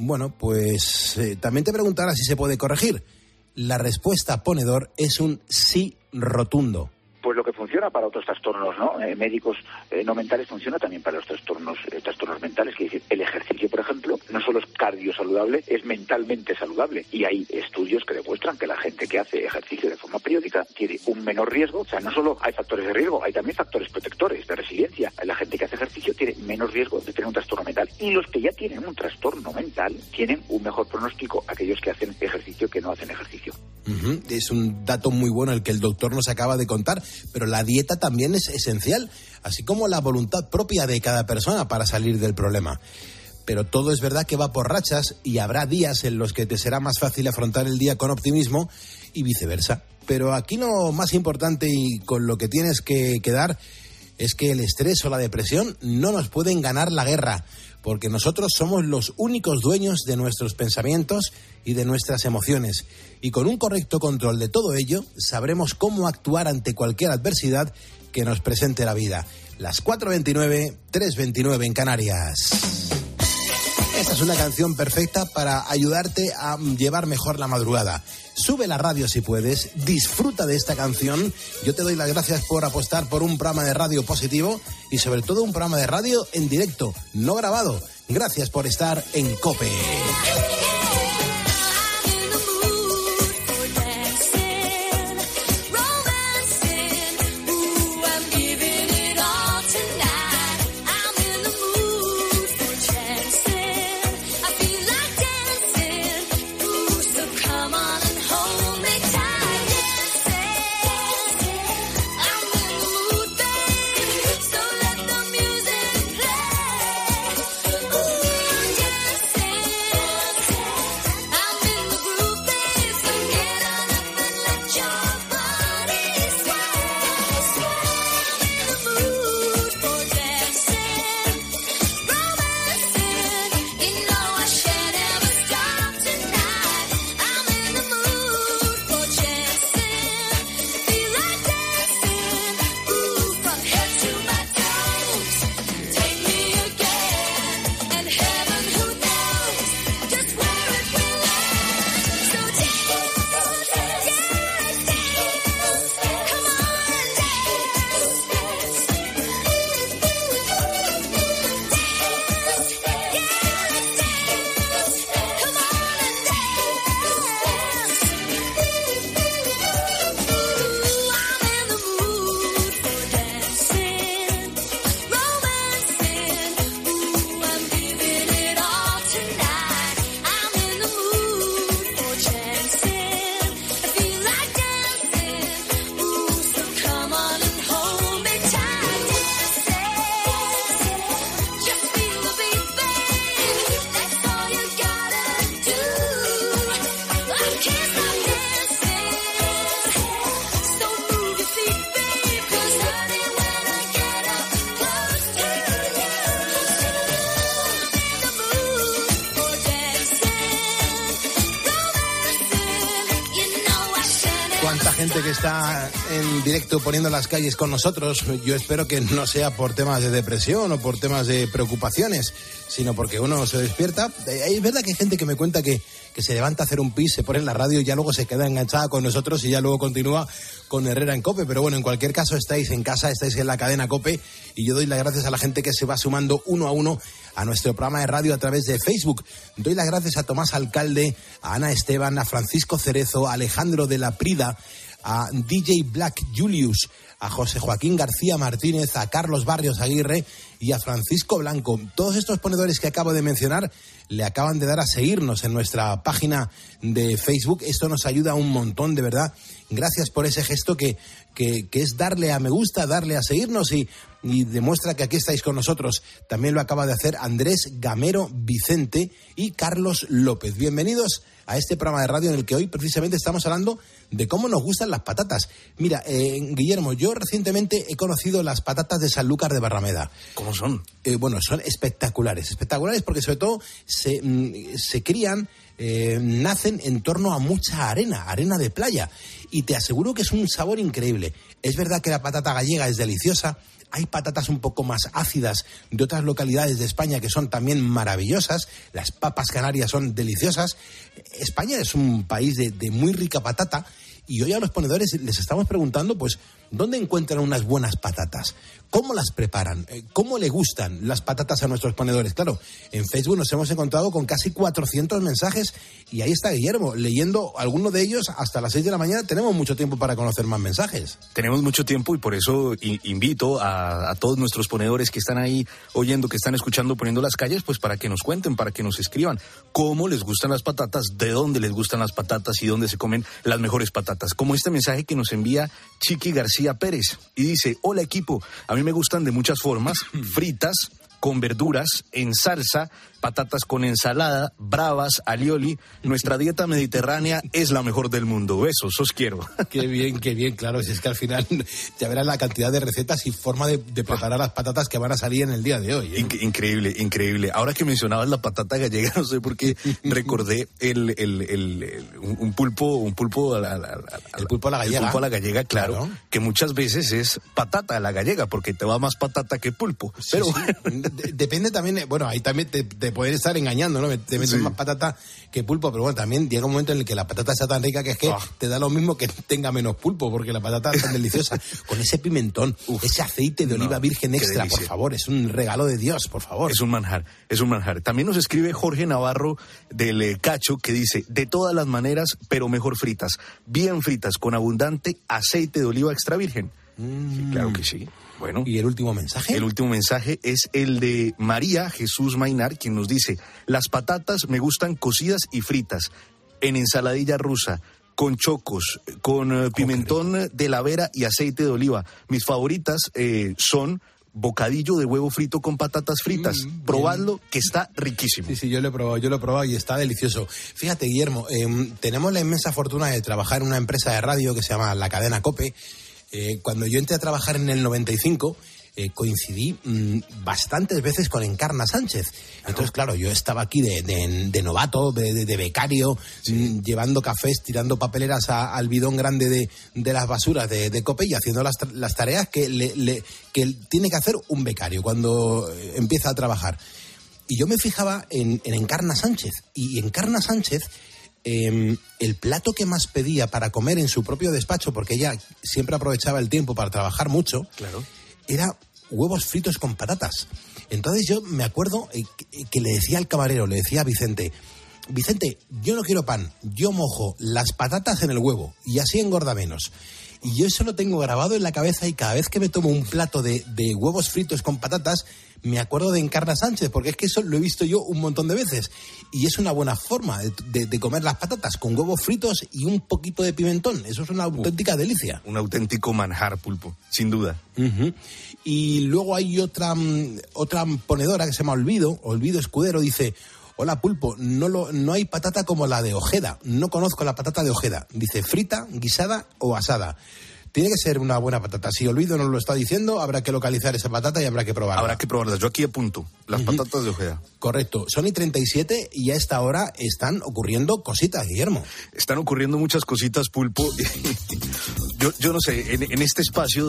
También te preguntarás si se puede corregir. La respuesta, ponedor, es un sí rotundo. Pues lo que funciona para otros trastornos médicos no mentales funciona también para los trastornos mentales. Que es decir, el ejercicio, por ejemplo, no solo es cardiosaludable, es mentalmente saludable. Y hay estudios que demuestran que la gente que hace ejercicio de forma periódica tiene un menor riesgo. O sea, no solo hay factores de riesgo, hay también factores protectores de resiliencia. La gente que hace ejercicio tiene menos riesgo de tener un trastorno mental. Y los que ya tienen un trastorno mental tienen un mejor pronóstico aquellos que hacen ejercicio que no hacen ejercicio. Es un dato muy bueno el que el doctor nos acaba de contar, pero la dieta también es esencial, así como la voluntad propia de cada persona para salir del problema. pero todo es verdad que va por rachas y habrá días en los que te será más fácil afrontar el día con optimismo y viceversa. Pero aquí lo más importante y con lo que tienes que quedar es que el estrés o la depresión no nos pueden ganar la guerra, porque nosotros somos los únicos dueños de nuestros pensamientos y de nuestras emociones. Y con un correcto control de todo ello, sabremos cómo actuar ante cualquier adversidad que nos presente la vida. Las 4:29, 3:29 en Canarias. Esta es una canción perfecta para ayudarte a llevar mejor la madrugada. Sube la radio si puedes, disfruta de esta canción. Yo te doy las gracias por apostar por un programa de radio positivo y sobre todo un programa de radio en directo, no grabado. Gracias por estar en COPE. Gente que está en directo poniendo las calles con nosotros. Yo espero que no sea por temas de depresión o por temas de preocupaciones, sino porque uno se despierta. Es verdad que hay gente que me cuenta que se levanta a hacer un pis, se pone en la radio y ya luego se queda enganchada con nosotros y ya luego continúa con Herrera en COPE. Pero bueno, en cualquier caso estáis en casa, estáis en la cadena COPE y yo doy las gracias a la gente que se va sumando uno a uno a nuestro programa de radio a través de Facebook. Doy las gracias a Tomás Alcalde, a Ana Esteban, a Francisco Cerezo, a Alejandro de la Prida, a DJ Black Julius, a José Joaquín García Martínez, a Carlos Barrios Aguirre y a Francisco Blanco. Todos estos ponedores que acabo de mencionar le acaban de dar a seguirnos en nuestra página de Facebook. Esto nos ayuda un montón, de verdad. Gracias por ese gesto que es darle a me gusta, darle a seguirnos y demuestra que aquí estáis con nosotros. También lo acaba de hacer Andrés Gamero Vicente y Carlos López. Bienvenidos a este programa de radio en el que hoy precisamente estamos hablando de cómo nos gustan las patatas. Mira, Guillermo, yo recientemente he conocido las patatas de Sanlúcar de Barrameda. ¿Cómo son? Bueno, son espectaculares porque sobre todo se crían, nacen en torno a mucha arena de playa, y te aseguro que es un sabor increíble. Es verdad que la patata gallega es deliciosa. Hay patatas un poco más ácidas de otras localidades de España que son también maravillosas. Las papas canarias son deliciosas. España es un país de muy rica patata. Y hoy a los ponedores les estamos preguntando, pues, ¿dónde encuentran unas buenas patatas? ¿Cómo las preparan? ¿Cómo le gustan las patatas a nuestros ponedores? Claro, en Facebook nos hemos encontrado con casi 400 mensajes y ahí está Guillermo, leyendo algunos de ellos hasta las 6 de la mañana. Tenemos mucho tiempo para conocer más mensajes. Tenemos mucho tiempo y por eso invito a todos nuestros ponedores que están ahí oyendo, que están escuchando Poniendo las Calles, pues para que nos cuenten, para que nos escriban cómo les gustan las patatas, de dónde les gustan las patatas y dónde se comen las mejores patatas. Como este mensaje que nos envía Chiqui García Pérez y dice: hola equipo, a mí me gustan de muchas formas, fritas, con verduras, en salsa, patatas con ensalada, bravas, alioli. Nuestra dieta mediterránea es la mejor del mundo. Besos, os quiero. Qué bien, claro. Si es que al final ya verás la cantidad de recetas y forma de preparar las patatas que van a salir en el día de hoy, ¿eh? Increíble. Ahora que mencionabas la patata gallega, no sé por qué recordé un pulpo a la gallega, claro, que muchas veces es patata a la gallega, porque te va más patata que pulpo. Sí, pero depende también, bueno, ahí también te pueden estar engañando, ¿no? Te metes más patata que pulpo, pero bueno, también llega un momento en el que la patata sea tan rica que es que te da lo mismo que tenga menos pulpo, porque la patata es tan deliciosa. Con ese pimentón, ese aceite de oliva virgen extra, por favor, es un regalo de Dios, por favor. Es un manjar. También nos escribe Jorge Navarro del Cacho, que dice, de todas las maneras, pero mejor fritas, bien fritas, con abundante aceite de oliva extra virgen. Sí, claro que sí. Bueno, ¿y el último mensaje? El último mensaje es el de María Jesús Mainar, quien nos dice, las patatas me gustan cocidas y fritas, en ensaladilla rusa, con chocos, con pimentón de la Vera y aceite de oliva. Mis favoritas son bocadillo de huevo frito con patatas fritas. Probadlo, que está riquísimo. Sí, yo lo he probado y está delicioso. Fíjate, Guillermo, tenemos la inmensa fortuna de trabajar en una empresa de radio que se llama La Cadena COPE. Cuando yo entré a trabajar en el 95, coincidí bastantes veces con Encarna Sánchez. Entonces, claro, yo estaba aquí de novato, de becario, llevando cafés, tirando papeleras al bidón grande de las basuras de COPE y haciendo las tareas que tiene que hacer un becario cuando empieza a trabajar. Y yo me fijaba en Encarna Sánchez. Y Encarna Sánchez, el plato que más pedía para comer en su propio despacho, porque ella siempre aprovechaba el tiempo para trabajar mucho, era huevos fritos con patatas. Entonces yo me acuerdo que le decía al camarero, le decía a Vicente, yo no quiero pan, yo mojo las patatas en el huevo y así engorda menos. Y yo eso lo tengo grabado en la cabeza y cada vez que me tomo un plato de huevos fritos con patatas, me acuerdo de Encarna Sánchez, porque es que eso lo he visto yo un montón de veces. Y es una buena forma de comer las patatas, con huevos fritos y un poquito de pimentón. Eso es una auténtica delicia. Un auténtico manjar, pulpo, sin duda. Y luego hay otra ponedora que se llama Olvido Escudero, dice... Hola, pulpo, no hay patata como la de Ojeda. No conozco la patata de Ojeda. Dice frita, guisada o asada. Tiene que ser una buena patata. Si Olvido nos lo está diciendo, habrá que localizar esa patata y habrá que probarla. Habrá que probarla. Yo aquí apunto. Las patatas de Ojeda. Correcto. Son y 37 y a esta hora están ocurriendo cositas, Guillermo. Están ocurriendo muchas cositas, pulpo. Yo no sé, en este espacio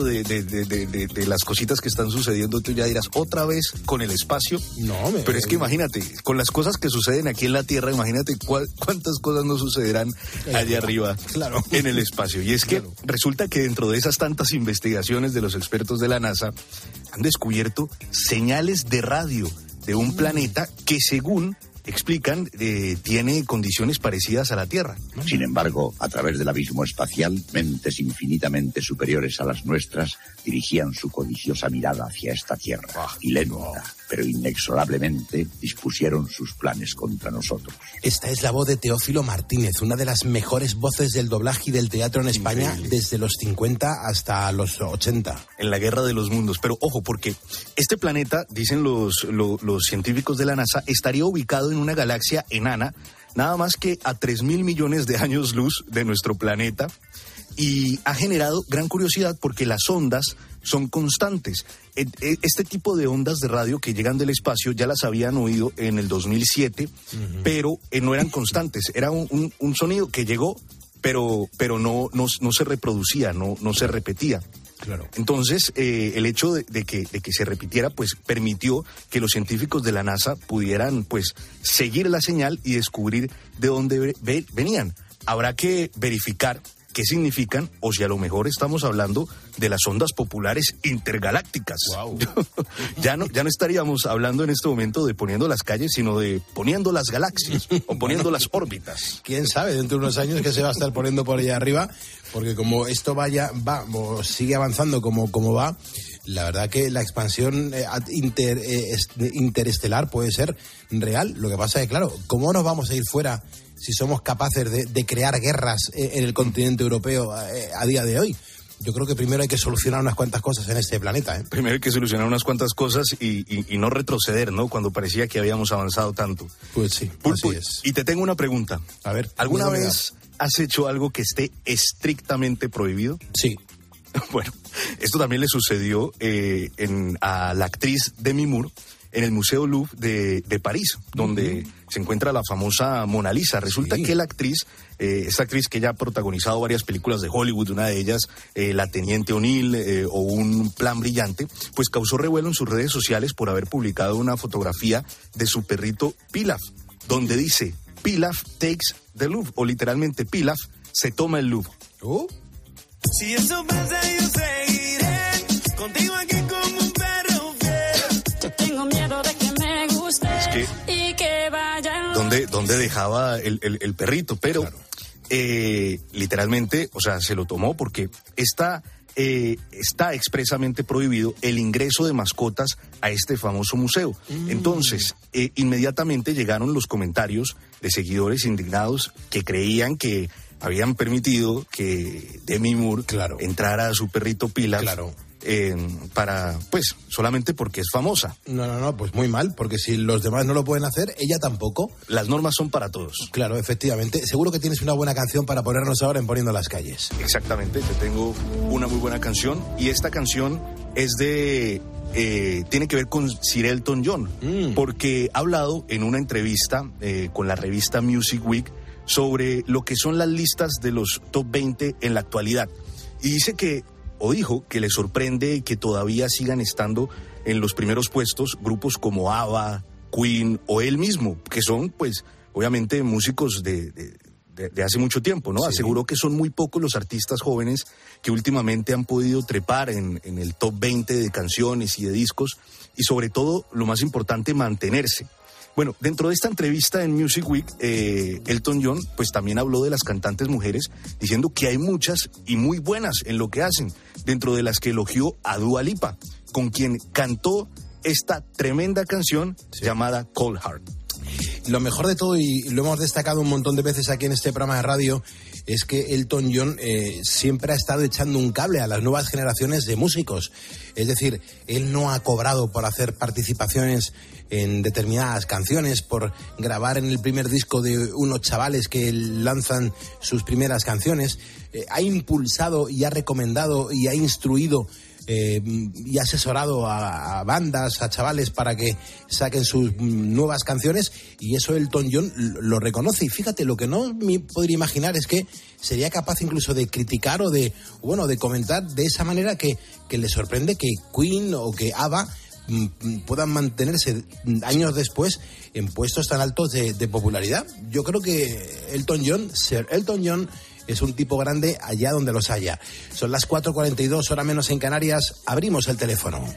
de las cositas que están sucediendo, tú ya dirás, ¿otra vez con el espacio? Pero es que imagínate, con las cosas que suceden aquí en la Tierra, imagínate cuántas cosas no sucederán allá arriba, en el espacio. Y es que resulta que dentro de esas tantas investigaciones de los expertos de la NASA, han descubierto señales de radio de un planeta que, según explican, tiene condiciones parecidas a la Tierra. Sin embargo, a través del abismo espacial, mentes infinitamente superiores a las nuestras dirigían su codiciosa mirada hacia esta Tierra y lenta, pero inexorablemente dispusieron sus planes contra nosotros. Esta es la voz de Teófilo Martínez, una de las mejores voces del doblaje y del teatro en España desde los 50 hasta los 80. En la Guerra de los Mundos. Pero ojo, porque este planeta, dicen los científicos de la NASA, estaría ubicado en una galaxia enana, nada más que a 3.000 millones de años luz de nuestro planeta, y ha generado gran curiosidad porque las ondas son constantes. Este tipo de ondas de radio que llegan del espacio ya las habían oído en el 2007, pero no eran constantes. Era un sonido que llegó, pero no se reproducía, no se repetía. Claro. Entonces, el hecho de que se repitiera, pues permitió que los científicos de la NASA pudieran, pues, seguir la señal y descubrir de dónde venían. Habrá que verificar qué significan, o si a lo mejor estamos hablando de las ondas populares intergalácticas. Wow. Ya no estaríamos hablando en este momento de poniendo las calles, sino de poniendo las galaxias o poniendo las órbitas. ¿Quién sabe dentro de unos años qué se va a estar poniendo por allá arriba? Porque como esto o sigue avanzando como va, la verdad que la expansión interestelar puede ser real. Lo que pasa es que, claro, ¿cómo nos vamos a ir fuera si somos capaces de crear guerras en el continente europeo a día de hoy? Yo creo que primero hay que solucionar unas cuantas cosas en este planeta, ¿eh? Primero hay que solucionar unas cuantas cosas y no retroceder, ¿no? Cuando parecía que habíamos avanzado tanto. Pues sí, Pulpo, así es. Y te tengo una pregunta. A ver. ¿Alguna vez has hecho algo que esté estrictamente prohibido? Sí. Bueno, esto también le sucedió a la actriz Demi Moore en el Museo Louvre de París, donde se encuentra la famosa Mona Lisa. Resulta que la actriz, esta actriz que ya ha protagonizado varias películas de Hollywood, una de ellas La Teniente O'Neill o Un Plan Brillante, pues causó revuelo en sus redes sociales por haber publicado una fotografía de su perrito Pilaf, donde dice Pilaf takes the Louvre, o literalmente Pilaf se toma el Louvre. Si eso pasa, yo seguiré contigo aquí como un perro fiel. Yo tengo miedo de que me guste y que vaya. ¿Dónde dejaba el perrito? Pero claro. Literalmente, o sea, se lo tomó porque está expresamente prohibido el ingreso de mascotas a este famoso museo. Entonces, inmediatamente llegaron los comentarios de seguidores indignados que creían que habían permitido que Demi Moore entrara a su perrito Pilaf para, pues, solamente porque es famosa. No, pues muy mal, porque si los demás no lo pueden hacer, ella tampoco. Las normas son para todos. Claro, efectivamente. Seguro que tienes una buena canción para ponernos ahora en Poniendo las Calles. Exactamente, te tengo una muy buena canción, y esta canción es tiene que ver con Sir Elton John, porque ha hablado en una entrevista con la revista Music Week sobre lo que son las listas de los top 20 en la actualidad. Y dijo que le sorprende que todavía sigan estando en los primeros puestos grupos como ABBA, Queen o él mismo, que son, pues, obviamente músicos de hace mucho tiempo, ¿no? Sí. Aseguró que son muy pocos los artistas jóvenes que últimamente han podido trepar en el top 20 de canciones y de discos, y sobre todo, lo más importante, mantenerse. Bueno, dentro de esta entrevista en Music Week, Elton John pues también habló de las cantantes mujeres, diciendo que hay muchas y muy buenas en lo que hacen, dentro de las que elogió a Dua Lipa, con quien cantó esta tremenda canción llamada Cold Heart. Lo mejor de todo, y lo hemos destacado un montón de veces aquí en este programa de radio, es que Elton John siempre ha estado echando un cable a las nuevas generaciones de músicos. Es decir, él no ha cobrado por hacer participaciones en determinadas canciones, por grabar en el primer disco de unos chavales que lanzan sus primeras canciones. Ha impulsado y ha recomendado y ha instruido y asesorado a bandas, a chavales para que saquen sus nuevas canciones, y eso Elton John lo reconoce. Y fíjate, lo que no me podría imaginar es que sería capaz incluso de criticar o de comentar de esa manera que le sorprende que Queen o que ABBA puedan mantenerse años después en puestos tan altos de popularidad. Yo creo que Sir Elton John es un tipo grande allá donde los haya. Son las 4:42, hora menos en Canarias. Abrimos el teléfono.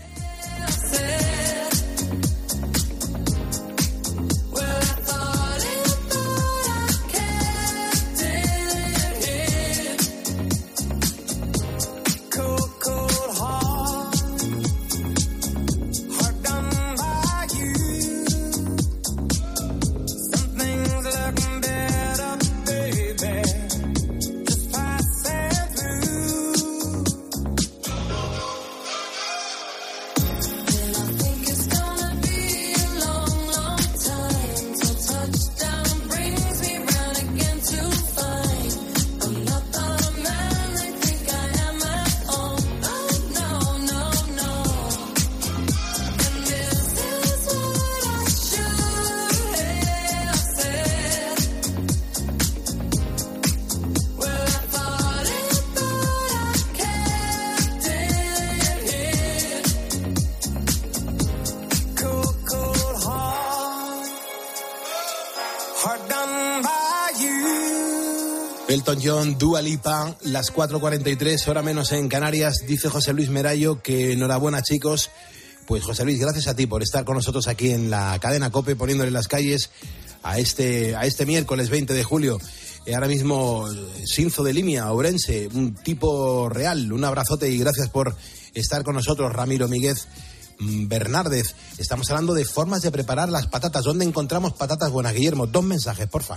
Elton John, Dua Lipa, las 4:43, hora menos en Canarias. Dice José Luis Merayo que enhorabuena, chicos. Pues José Luis, gracias a ti por estar con nosotros aquí en la cadena COPE, poniéndole las calles a este miércoles 20 de julio. Ahora mismo, Sinzo de Limia, Ourense, un tipo real. Un abrazote y gracias por estar con nosotros, Ramiro Míguez Bernárdez. Estamos hablando de formas de preparar las patatas. ¿Dónde encontramos patatas buenas, Guillermo? 2 mensajes, porfa.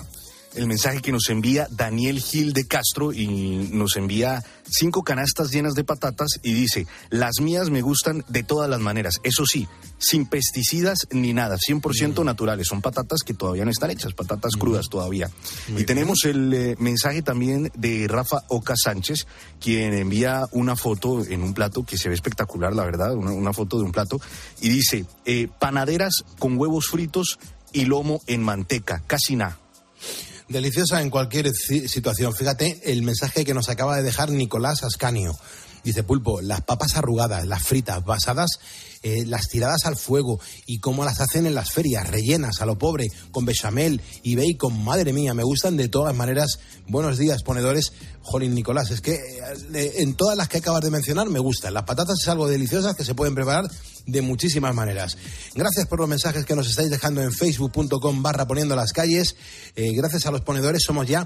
el mensaje que nos envía Daniel Gil de Castro y nos envía 5 canastas llenas de patatas y dice: las mías me gustan de todas las maneras, eso sí, sin pesticidas ni nada, 100% naturales. Son patatas que todavía no están hechas, patatas crudas todavía. Y tenemos el mensaje también de Rafa Oca Sánchez, quien envía una foto en un plato que se ve espectacular, la verdad, una foto de un plato, y dice: panaderas con huevos fritos y lomo en manteca, casi nada. Deliciosa en cualquier situación. Fíjate el mensaje que nos acaba de dejar Nicolás Ascanio. Dice: Pulpo, las papas arrugadas, las fritas, basadas, las tiradas al fuego, y cómo las hacen en las ferias, rellenas a lo pobre, con bechamel y bacon, madre mía, me gustan de todas maneras. Buenos días, ponedores. Jolín, Nicolás, es que en todas las que acabas de mencionar me gustan. Las patatas es algo deliciosas que se pueden preparar de muchísimas maneras. Gracias por los mensajes que nos estáis dejando en facebook.com/poniendo las calles. Gracias a los ponedores somos ya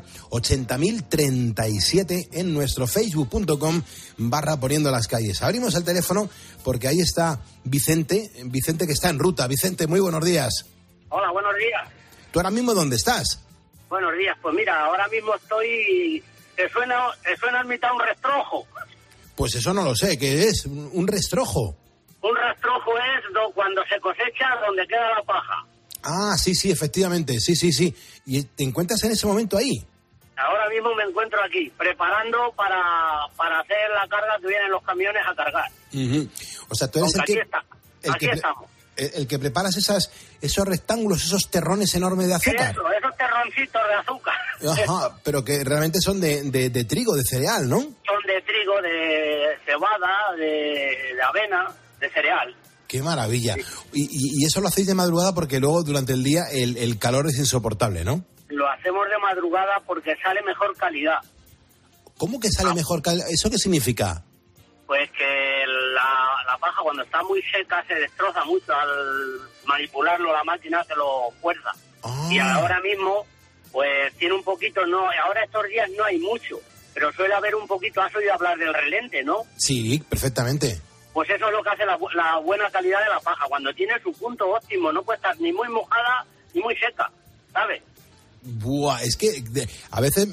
80.037 en nuestro facebook.com/poniendo las calles. Abrimos el teléfono porque ahí está Vicente que está en ruta. Vicente, muy buenos días. Hola, buenos días. ¿Tú ahora mismo dónde estás? Buenos días, pues mira, ahora mismo estoy... ¿Te suena en mitad un restrojo? Pues eso no lo sé, ¿qué es? ¿Un restrojo? Un rastrojo es cuando se cosecha donde queda la paja. Ah, sí, efectivamente, sí. ¿Y te encuentras en ese momento ahí? Ahora mismo me encuentro aquí, preparando para hacer la carga que vienen los camiones a cargar. Uh-huh. O sea, tú eres aquí estamos. El que preparas esos rectángulos, esos terrones enormes de azúcar. Esos terroncitos de azúcar. Ajá, pero que realmente son de trigo, de cereal, ¿no? Son de trigo, de cebada, de avena, de cereal. ¡Qué maravilla! Sí. Y eso lo hacéis de madrugada porque luego durante el día el calor es insoportable, ¿no? Lo hacemos de madrugada porque sale mejor calidad. ¿Cómo que sale mejor calidad? ¿Eso qué significa? Pues que la paja cuando está muy seca se destroza mucho. Al manipularlo la máquina se lo fuerza. Ah. Y ahora mismo pues tiene un poquito, no, ahora estos días no hay mucho, pero suele haber un poquito. ¿Has oído hablar del relente, no? Sí, perfectamente. Pues eso es lo que hace la buena calidad de la paja. Cuando tiene su punto óptimo, no puede estar ni muy mojada ni muy seca, ¿sabes? Buah, es que a veces,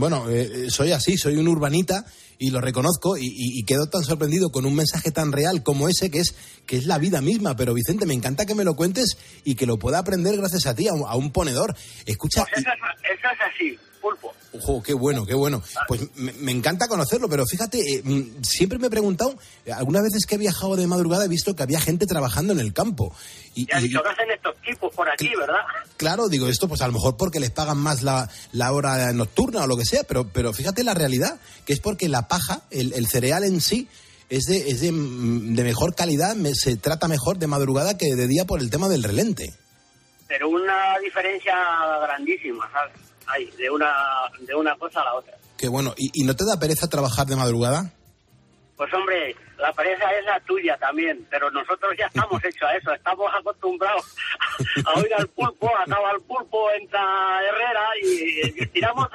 soy así, soy un urbanita y lo reconozco y quedo tan sorprendido con un mensaje tan real como ese que es la vida misma. Pero Vicente, me encanta que me lo cuentes y que lo pueda aprender gracias a ti, a un ponedor. Escucha. Pues eso es así, Pulpo. Ojo, qué bueno. Pues me encanta conocerlo, pero fíjate, siempre me he preguntado, algunas veces que he viajado de madrugada he visto que había gente trabajando en el campo. Ya has dicho que hacen estos tipos por aquí, ¿verdad? Claro, digo esto, pues a lo mejor porque les pagan más la hora nocturna o lo que sea, pero fíjate la realidad, que es porque la paja, el cereal en sí, es de mejor calidad, se trata mejor de madrugada que de día por el tema del relente. Pero una diferencia grandísima, ¿sabes? Hay de una cosa a la otra. Qué bueno. ¿Y no te da pereza trabajar de madrugada? Pues hombre, la pereza es la tuya también, pero nosotros ya estamos hechos a eso, estamos acostumbrados a oír al pulpo, acaba el pulpo, entra Herrera y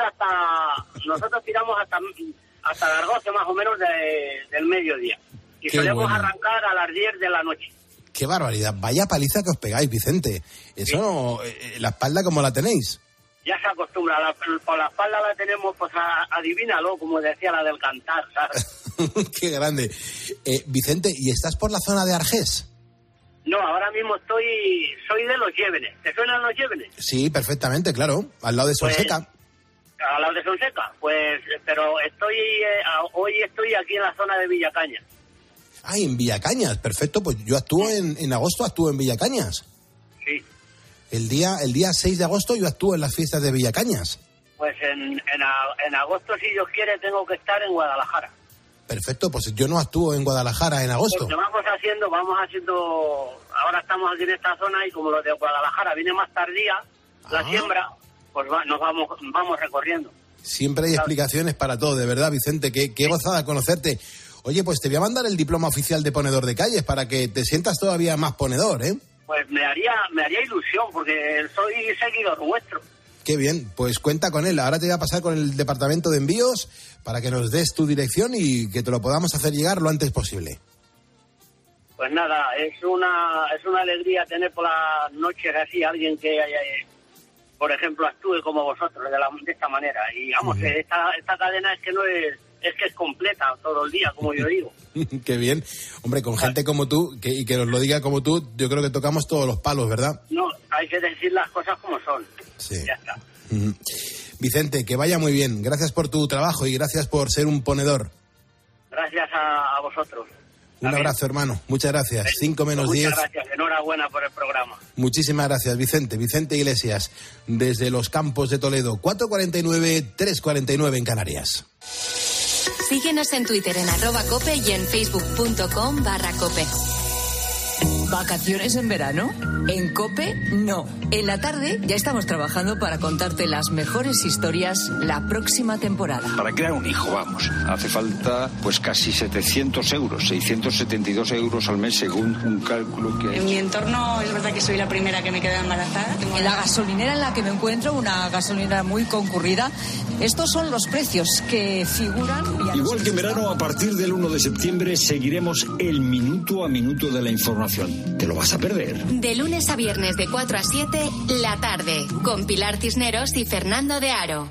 nosotros tiramos hasta las 12 más o menos del mediodía. Y solemos arrancar a las 10 de la noche. ¡Qué barbaridad! Vaya paliza que os pegáis, Vicente. Eso, sí. ¿La espalda cómo la tenéis? Ya se acostumbra, por la espalda la tenemos, pues adivínalo, como decía la del cantar, ¿sabes? ¡Qué grande! Vicente, ¿y estás por la zona de Argés? No, ahora mismo soy de Los Llévenes. ¿Te suenan Los Llévenes? Sí, perfectamente, claro, al lado de Sonseca. Pues, al lado de Sonseca, pues, pero hoy estoy aquí en la zona de Villacañas. Ah, en Villacañas, perfecto, pues yo en agosto actúo en Villacañas. Sí. El día 6 de agosto yo actúo en las fiestas de Villacañas. Pues en agosto, si Dios quiere, tengo que estar en Guadalajara. Perfecto, pues yo no actúo en Guadalajara en agosto. Porque vamos haciendo, ahora estamos aquí en esta zona y como los de Guadalajara viene más tardía la siembra, pues nos vamos recorriendo. Siempre hay explicaciones para todo, de verdad, Vicente, qué gozada conocerte. Oye, pues te voy a mandar el diploma oficial de ponedor de calles para que te sientas todavía más ponedor, ¿eh? Pues me haría ilusión porque soy seguidor vuestro. Qué bien, pues cuenta con él. Ahora te voy a pasar con el departamento de envíos para que nos des tu dirección y que te lo podamos hacer llegar lo antes posible. Pues nada, es una alegría tener por las noches así alguien que por ejemplo, actúe como vosotros, de esta manera. Y vamos, que esta cadena es que no es que es completa todo el día, como yo digo. Qué bien. Hombre, con gente como tú, y que nos lo diga como tú, yo creo que tocamos todos los palos, ¿verdad? No, hay que decir las cosas como son. Sí. Ya está. Vicente, que vaya muy bien. Gracias por tu trabajo y gracias por ser un ponedor. Gracias a vosotros. Un abrazo, hermano. Muchas gracias. 5 menos 10. Muchas gracias. Enhorabuena por el programa. Muchísimas gracias, Vicente. Vicente Iglesias, desde los Campos de Toledo. 4:49, 3:49 en Canarias. Síguenos en Twitter en @cope y en facebook.com/cope. ¿Vacaciones en verano? En COPE, no. En la tarde ya estamos trabajando para contarte las mejores historias la próxima temporada. Para crear un hijo, vamos, hace falta pues casi 700 euros, 672 euros al mes según un cálculo que... En mi entorno es verdad que soy la primera que me queda embarazada. En la gasolinera en la que me encuentro, una gasolinera muy concurrida, estos son los precios que figuran... Igual que en verano, a partir del 1 de septiembre seguiremos el minuto a minuto de la información. ¿Te lo vas a perder? De lunes a viernes de 4 a 7, La Tarde, con Pilar Cisneros y Fernando de Aro.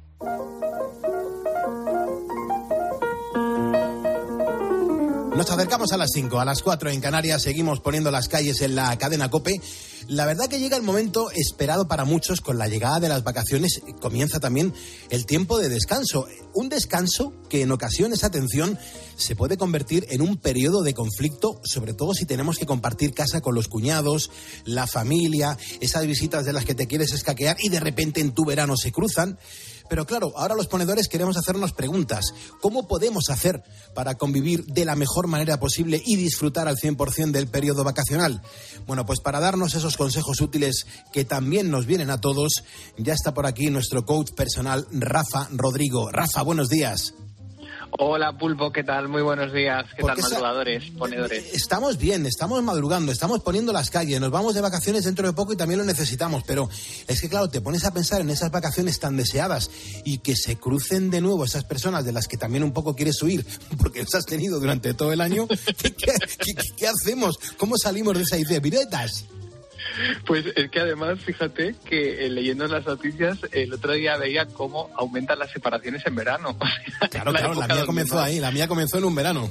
Nos acercamos a las 5, a las 4 en Canarias, seguimos poniendo las calles en la cadena COPE. La verdad que llega el momento esperado para muchos, con la llegada de las vacaciones comienza también el tiempo de descanso. Un descanso que en ocasiones, atención, se puede convertir en un periodo de conflicto, sobre todo si tenemos que compartir casa con los cuñados, la familia, esas visitas de las que te quieres escaquear y de repente en tu verano se cruzan. Pero claro, ahora los ponedores queremos hacernos preguntas. ¿Cómo podemos hacer para convivir de la mejor manera posible y disfrutar al 100% del periodo vacacional? Bueno, pues para darnos esos consejos útiles que también nos vienen a todos, ya está por aquí nuestro coach personal, Rafa Rodrigo. Rafa, buenos días. Hola, Pulpo, ¿qué tal? Muy buenos días. ¿Qué tal, madrugadores, ponedores? Estamos bien, estamos madrugando, estamos poniendo las calles, nos vamos de vacaciones dentro de poco y también lo necesitamos, pero es que, claro, te pones a pensar en esas vacaciones tan deseadas y que se crucen de nuevo esas personas de las que también un poco quieres huir porque las has tenido durante todo el año. ¿Qué hacemos? ¿Cómo salimos de esa idea? ¿Viretas? Pues es que además, fíjate que leyendo las noticias, el otro día veía cómo aumentan las separaciones en verano. Claro, la mía comenzó ahí, la mía comenzó en un verano.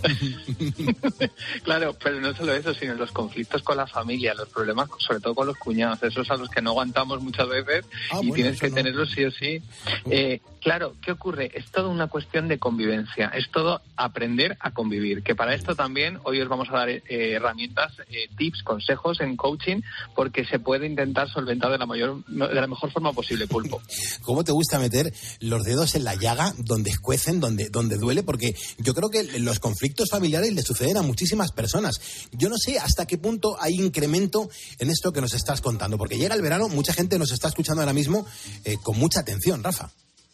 Claro, pero no solo eso, sino los conflictos con la familia, los problemas sobre todo con los cuñados, esos a los que no aguantamos muchas veces y tienes que tenerlos sí o sí. Claro, ¿qué ocurre? Es toda una cuestión de convivencia, es todo aprender a convivir, que para esto también hoy os vamos a dar herramientas, tips, consejos en coaching, porque se puede intentar solventar de la mejor forma posible, Pulpo. ¿Cómo te gusta meter los dedos en la llaga donde escuecen, donde duele? Porque yo creo que los conflictos familiares le suceden a muchísimas personas. Yo no sé hasta qué punto hay incremento en esto que nos estás contando, porque llega el verano, mucha gente nos está escuchando ahora mismo con mucha atención, Rafa.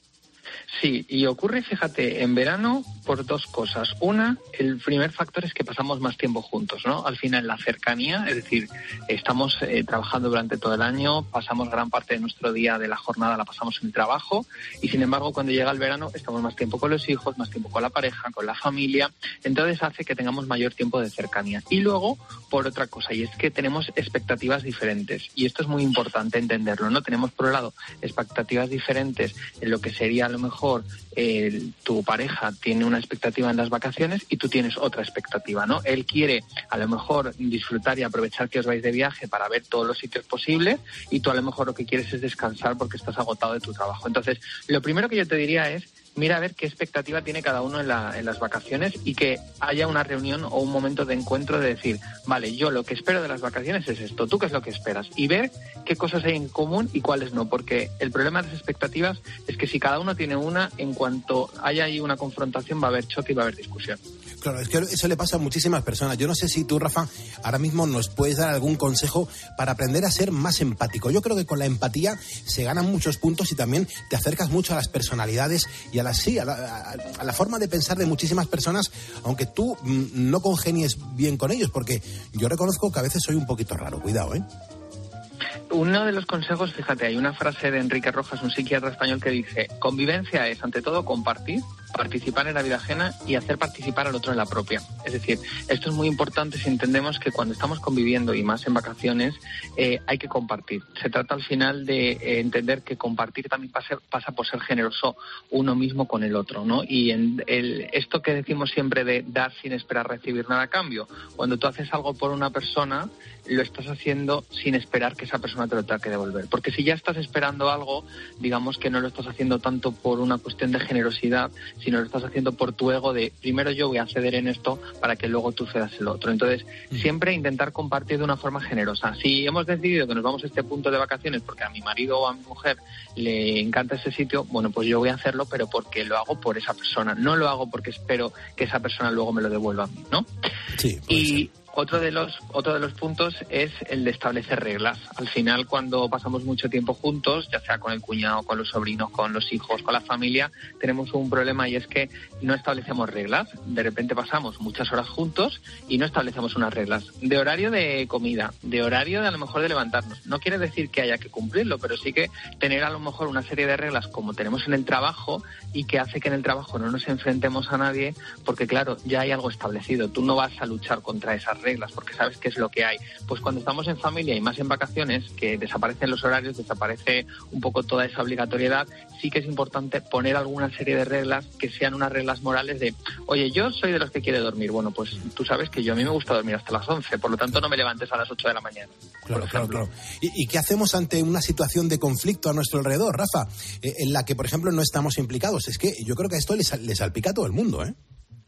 Sí, y ocurre, fíjate, en verano por dos cosas. Una, el primer factor es que pasamos más tiempo juntos, ¿no? Al final, la cercanía, es decir, estamos trabajando durante todo el año, pasamos gran parte de nuestro día de la jornada, la pasamos en el trabajo, y sin embargo, cuando llega el verano, estamos más tiempo con los hijos, más tiempo con la pareja, con la familia, entonces hace que tengamos mayor tiempo de cercanía. Y luego, por otra cosa, y es que tenemos expectativas diferentes, y esto es muy importante entenderlo, ¿no? Tenemos, por un lado, expectativas diferentes en lo que sería a lo mejor tu pareja tiene una expectativa en las vacaciones y tú tienes otra expectativa, ¿no? Él quiere a lo mejor disfrutar y aprovechar que os vais de viaje para ver todos los sitios posibles y tú a lo mejor lo que quieres es descansar porque estás agotado de tu trabajo. Entonces, lo primero que yo te diría es mira a ver qué expectativa tiene cada uno en las vacaciones y que haya una reunión o un momento de encuentro de decir, vale, yo lo que espero de las vacaciones es esto, ¿tú qué es lo que esperas? Y ver qué cosas hay en común y cuáles no, porque el problema de las expectativas es que si cada uno tiene una, en cuanto haya ahí una confrontación va a haber choque y va a haber discusión. Claro, es que eso le pasa a muchísimas personas. Yo no sé si tú, Rafa, ahora mismo nos puedes dar algún consejo para aprender a ser más empático. Yo creo que con la empatía se ganan muchos puntos y también te acercas mucho a las personalidades y a la forma de pensar de muchísimas personas, aunque tú no congenies bien con ellos, porque yo reconozco que a veces soy un poquito raro. Cuidado, ¿eh? Uno de los consejos, fíjate, hay una frase de Enrique Rojas, un psiquiatra español, que dice: convivencia es, ante todo, compartir, participar en la vida ajena y hacer participar al otro en la propia. Es decir, esto es muy importante si entendemos que cuando estamos conviviendo y más en vacaciones hay que compartir. Se trata al final de entender que compartir también pasa por ser generoso uno mismo con el otro, ¿no? Y esto que decimos siempre de dar sin esperar recibir nada a cambio, cuando tú haces algo por una persona, lo estás haciendo sin esperar que esa persona te lo tenga que devolver. Porque si ya estás esperando algo, digamos que no lo estás haciendo tanto por una cuestión de generosidad, sino lo estás haciendo por tu ego de primero yo voy a ceder en esto para que luego tú cedas el otro. Entonces, siempre intentar compartir de una forma generosa. Si hemos decidido que nos vamos a este punto de vacaciones porque a mi marido o a mi mujer le encanta ese sitio, bueno, pues yo voy a hacerlo, pero porque lo hago por esa persona. No lo hago porque espero que esa persona luego me lo devuelva a mí, ¿no? Sí, y otro de los puntos es el de establecer reglas. Al final, cuando pasamos mucho tiempo juntos, ya sea con el cuñado, con los sobrinos, con los hijos, con la familia, tenemos un problema y es que no establecemos reglas. De repente pasamos muchas horas juntos y no establecemos unas reglas de horario de comida, de horario de a lo mejor de levantarnos. No quiere decir que haya que cumplirlo, pero sí que tener a lo mejor una serie de reglas como tenemos en el trabajo y que hace que en el trabajo no nos enfrentemos a nadie porque, claro, ya hay algo establecido. Tú no vas a luchar contra esas reglas porque sabes qué es lo que hay. Pues cuando estamos en familia y más en vacaciones, que desaparecen los horarios, desaparece un poco toda esa obligatoriedad, sí que es importante poner alguna serie de reglas que sean unas reglas morales de, oye, yo soy de los que quiere dormir. Bueno, pues tú sabes que a mí me gusta dormir hasta las 11, por lo tanto no me levantes a las 8 de la mañana. Claro. ¿Y qué hacemos ante una situación de conflicto a nuestro alrededor, Rafa, en la que, por ejemplo, no estamos implicados? Es que yo creo que a esto le salpica a todo el mundo, ¿eh?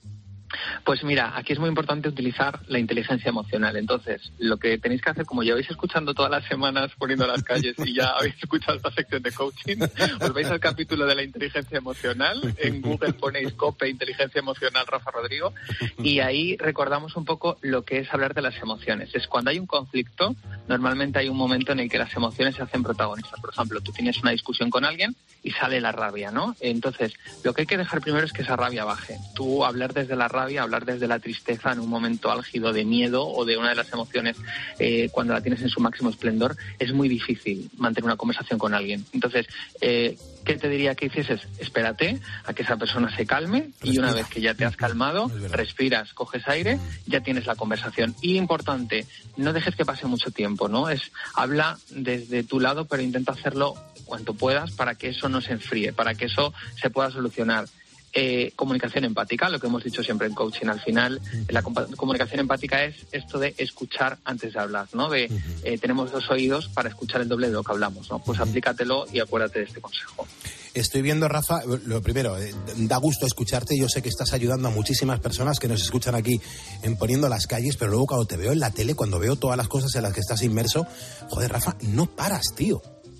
Pues mira, aquí es muy importante utilizar la inteligencia emocional. Entonces, lo que tenéis que hacer, como lleváis escuchando todas las semanas poniendo las calles y ya habéis escuchado esta sección de coaching, os vais al capítulo de la inteligencia emocional. En Google ponéis COPE, inteligencia emocional, Rafa Rodrigo, y ahí recordamos un poco lo que es hablar de las emociones. Es cuando hay un conflicto, normalmente hay un momento en el que las emociones se hacen protagonistas. Por ejemplo, tú tienes una discusión con alguien y sale la rabia, ¿no? Entonces, lo que hay que dejar primero es que esa rabia baje. Tú hablar desde la rabia, hablar desde la tristeza en un momento álgido de miedo o de una de las emociones cuando la tienes en su máximo esplendor, es muy difícil mantener una conversación con alguien. Entonces, ¿qué te diría que hicieses? Espérate a que esa persona se calme y una vez que ya te has calmado, respiras, coges aire, ya tienes la conversación. Y importante, no dejes que pase mucho tiempo, ¿no? Habla desde tu lado, pero intenta hacerlo cuanto puedas para que eso no se enfríe, para que eso se pueda solucionar. Comunicación empática, lo que hemos dicho siempre en coaching. Al final, la comunicación empática es esto de escuchar antes de hablar, ¿no? Tenemos 2 oídos para escuchar el doble de lo que hablamos, ¿no? Pues aplícatelo y acuérdate de este consejo. Estoy viendo, Rafa, lo primero, da gusto escucharte. Yo sé que estás ayudando a muchísimas personas que nos escuchan aquí en Poniendo las Calles, pero luego cuando te veo en la tele, cuando veo todas las cosas en las que estás inmerso, joder, Rafa, no paras, tío.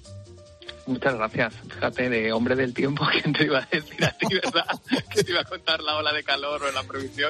Muchas gracias. Fíjate, de hombre del tiempo, ¿quién te iba a decir a ti, verdad? Que te iba a contar la ola de calor o la provisión,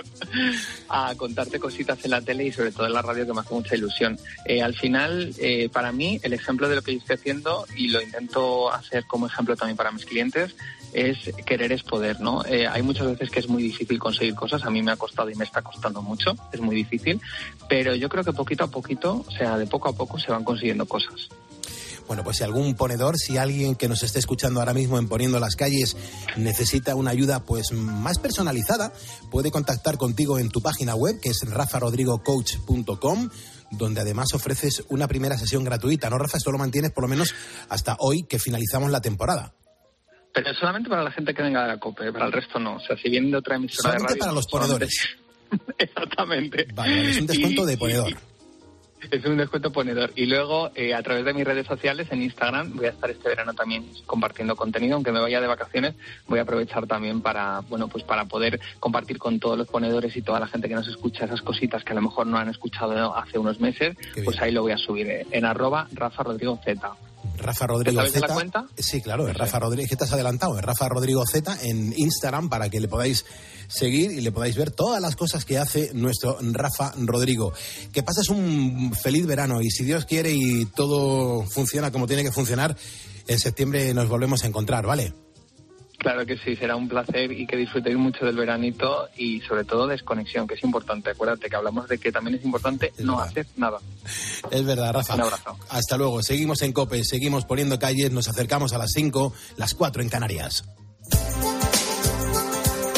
a contarte cositas en la tele y sobre todo en la radio, que me hace mucha ilusión. Al final, para mí, el ejemplo de lo que yo estoy haciendo, y lo intento hacer como ejemplo también para mis clientes, es querer es poder, ¿no? Hay muchas veces que es muy difícil conseguir cosas. A mí me ha costado y me está costando mucho, es muy difícil, pero yo creo que poquito a poquito, o sea, de poco a poco se van consiguiendo cosas. Bueno, pues si algún ponedor, si alguien que nos esté escuchando ahora mismo en Poniendo las Calles necesita una ayuda pues más personalizada, puede contactar contigo en tu página web, que es rafarodrigocoach.com, donde además ofreces una primera sesión gratuita, ¿no, Rafa? Esto lo mantienes por lo menos hasta hoy, que finalizamos la temporada. Pero solamente para la gente que venga de la COPE, para el resto no. O sea, si vienen de otra emisora solamente de radio... para los ponedores. Exactamente. Vale, es un descuento de ponedor. Es un descuento ponedor. Y luego, a través de mis redes sociales, en Instagram, voy a estar este verano también compartiendo contenido. Aunque me vaya de vacaciones, voy a aprovechar también para poder compartir con todos los ponedores y toda la gente que nos escucha esas cositas que a lo mejor no han escuchado hace unos meses. Pues ahí lo voy a subir en @RafaRodrigoZ. Rafa Rodrigo ¿Sabes Z. de la cuenta? Sí, claro, es Rafa Rodrigo. ¿Qué te has adelantado? Es Rafa Rodrigo Z en Instagram para que le podáis seguir y le podáis ver todas las cosas que hace nuestro Rafa Rodrigo. Que pases un feliz verano y si Dios quiere y todo funciona como tiene que funcionar, en septiembre nos volvemos a encontrar, ¿vale? Claro que sí, será un placer y que disfrutéis mucho del veranito y sobre todo desconexión, que es importante. Acuérdate que hablamos de que también es importante no hacer nada. Es verdad, Rafa. Un abrazo. Hasta luego. Seguimos en COPE, seguimos Poniendo Calles, nos acercamos a las 5, las 4 en Canarias.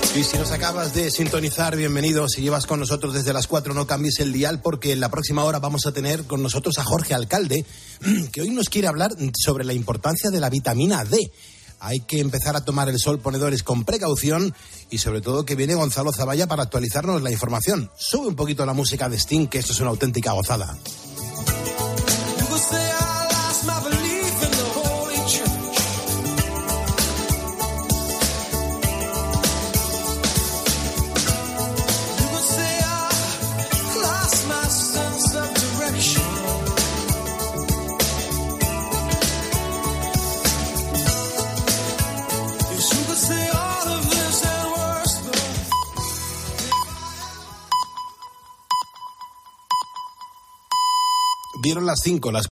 Y si nos acabas de sintonizar, bienvenido. Si llevas con nosotros desde las 4, no cambies el dial, porque en la próxima hora vamos a tener con nosotros a Jorge Alcalde, que hoy nos quiere hablar sobre la importancia de la vitamina D. Hay que empezar a tomar el sol ponedores con precaución y sobre todo que viene Gonzalo Zavalla para actualizarnos la información. Sube un poquito la música de Sting, que esto es una auténtica gozada. Dieron las 5, las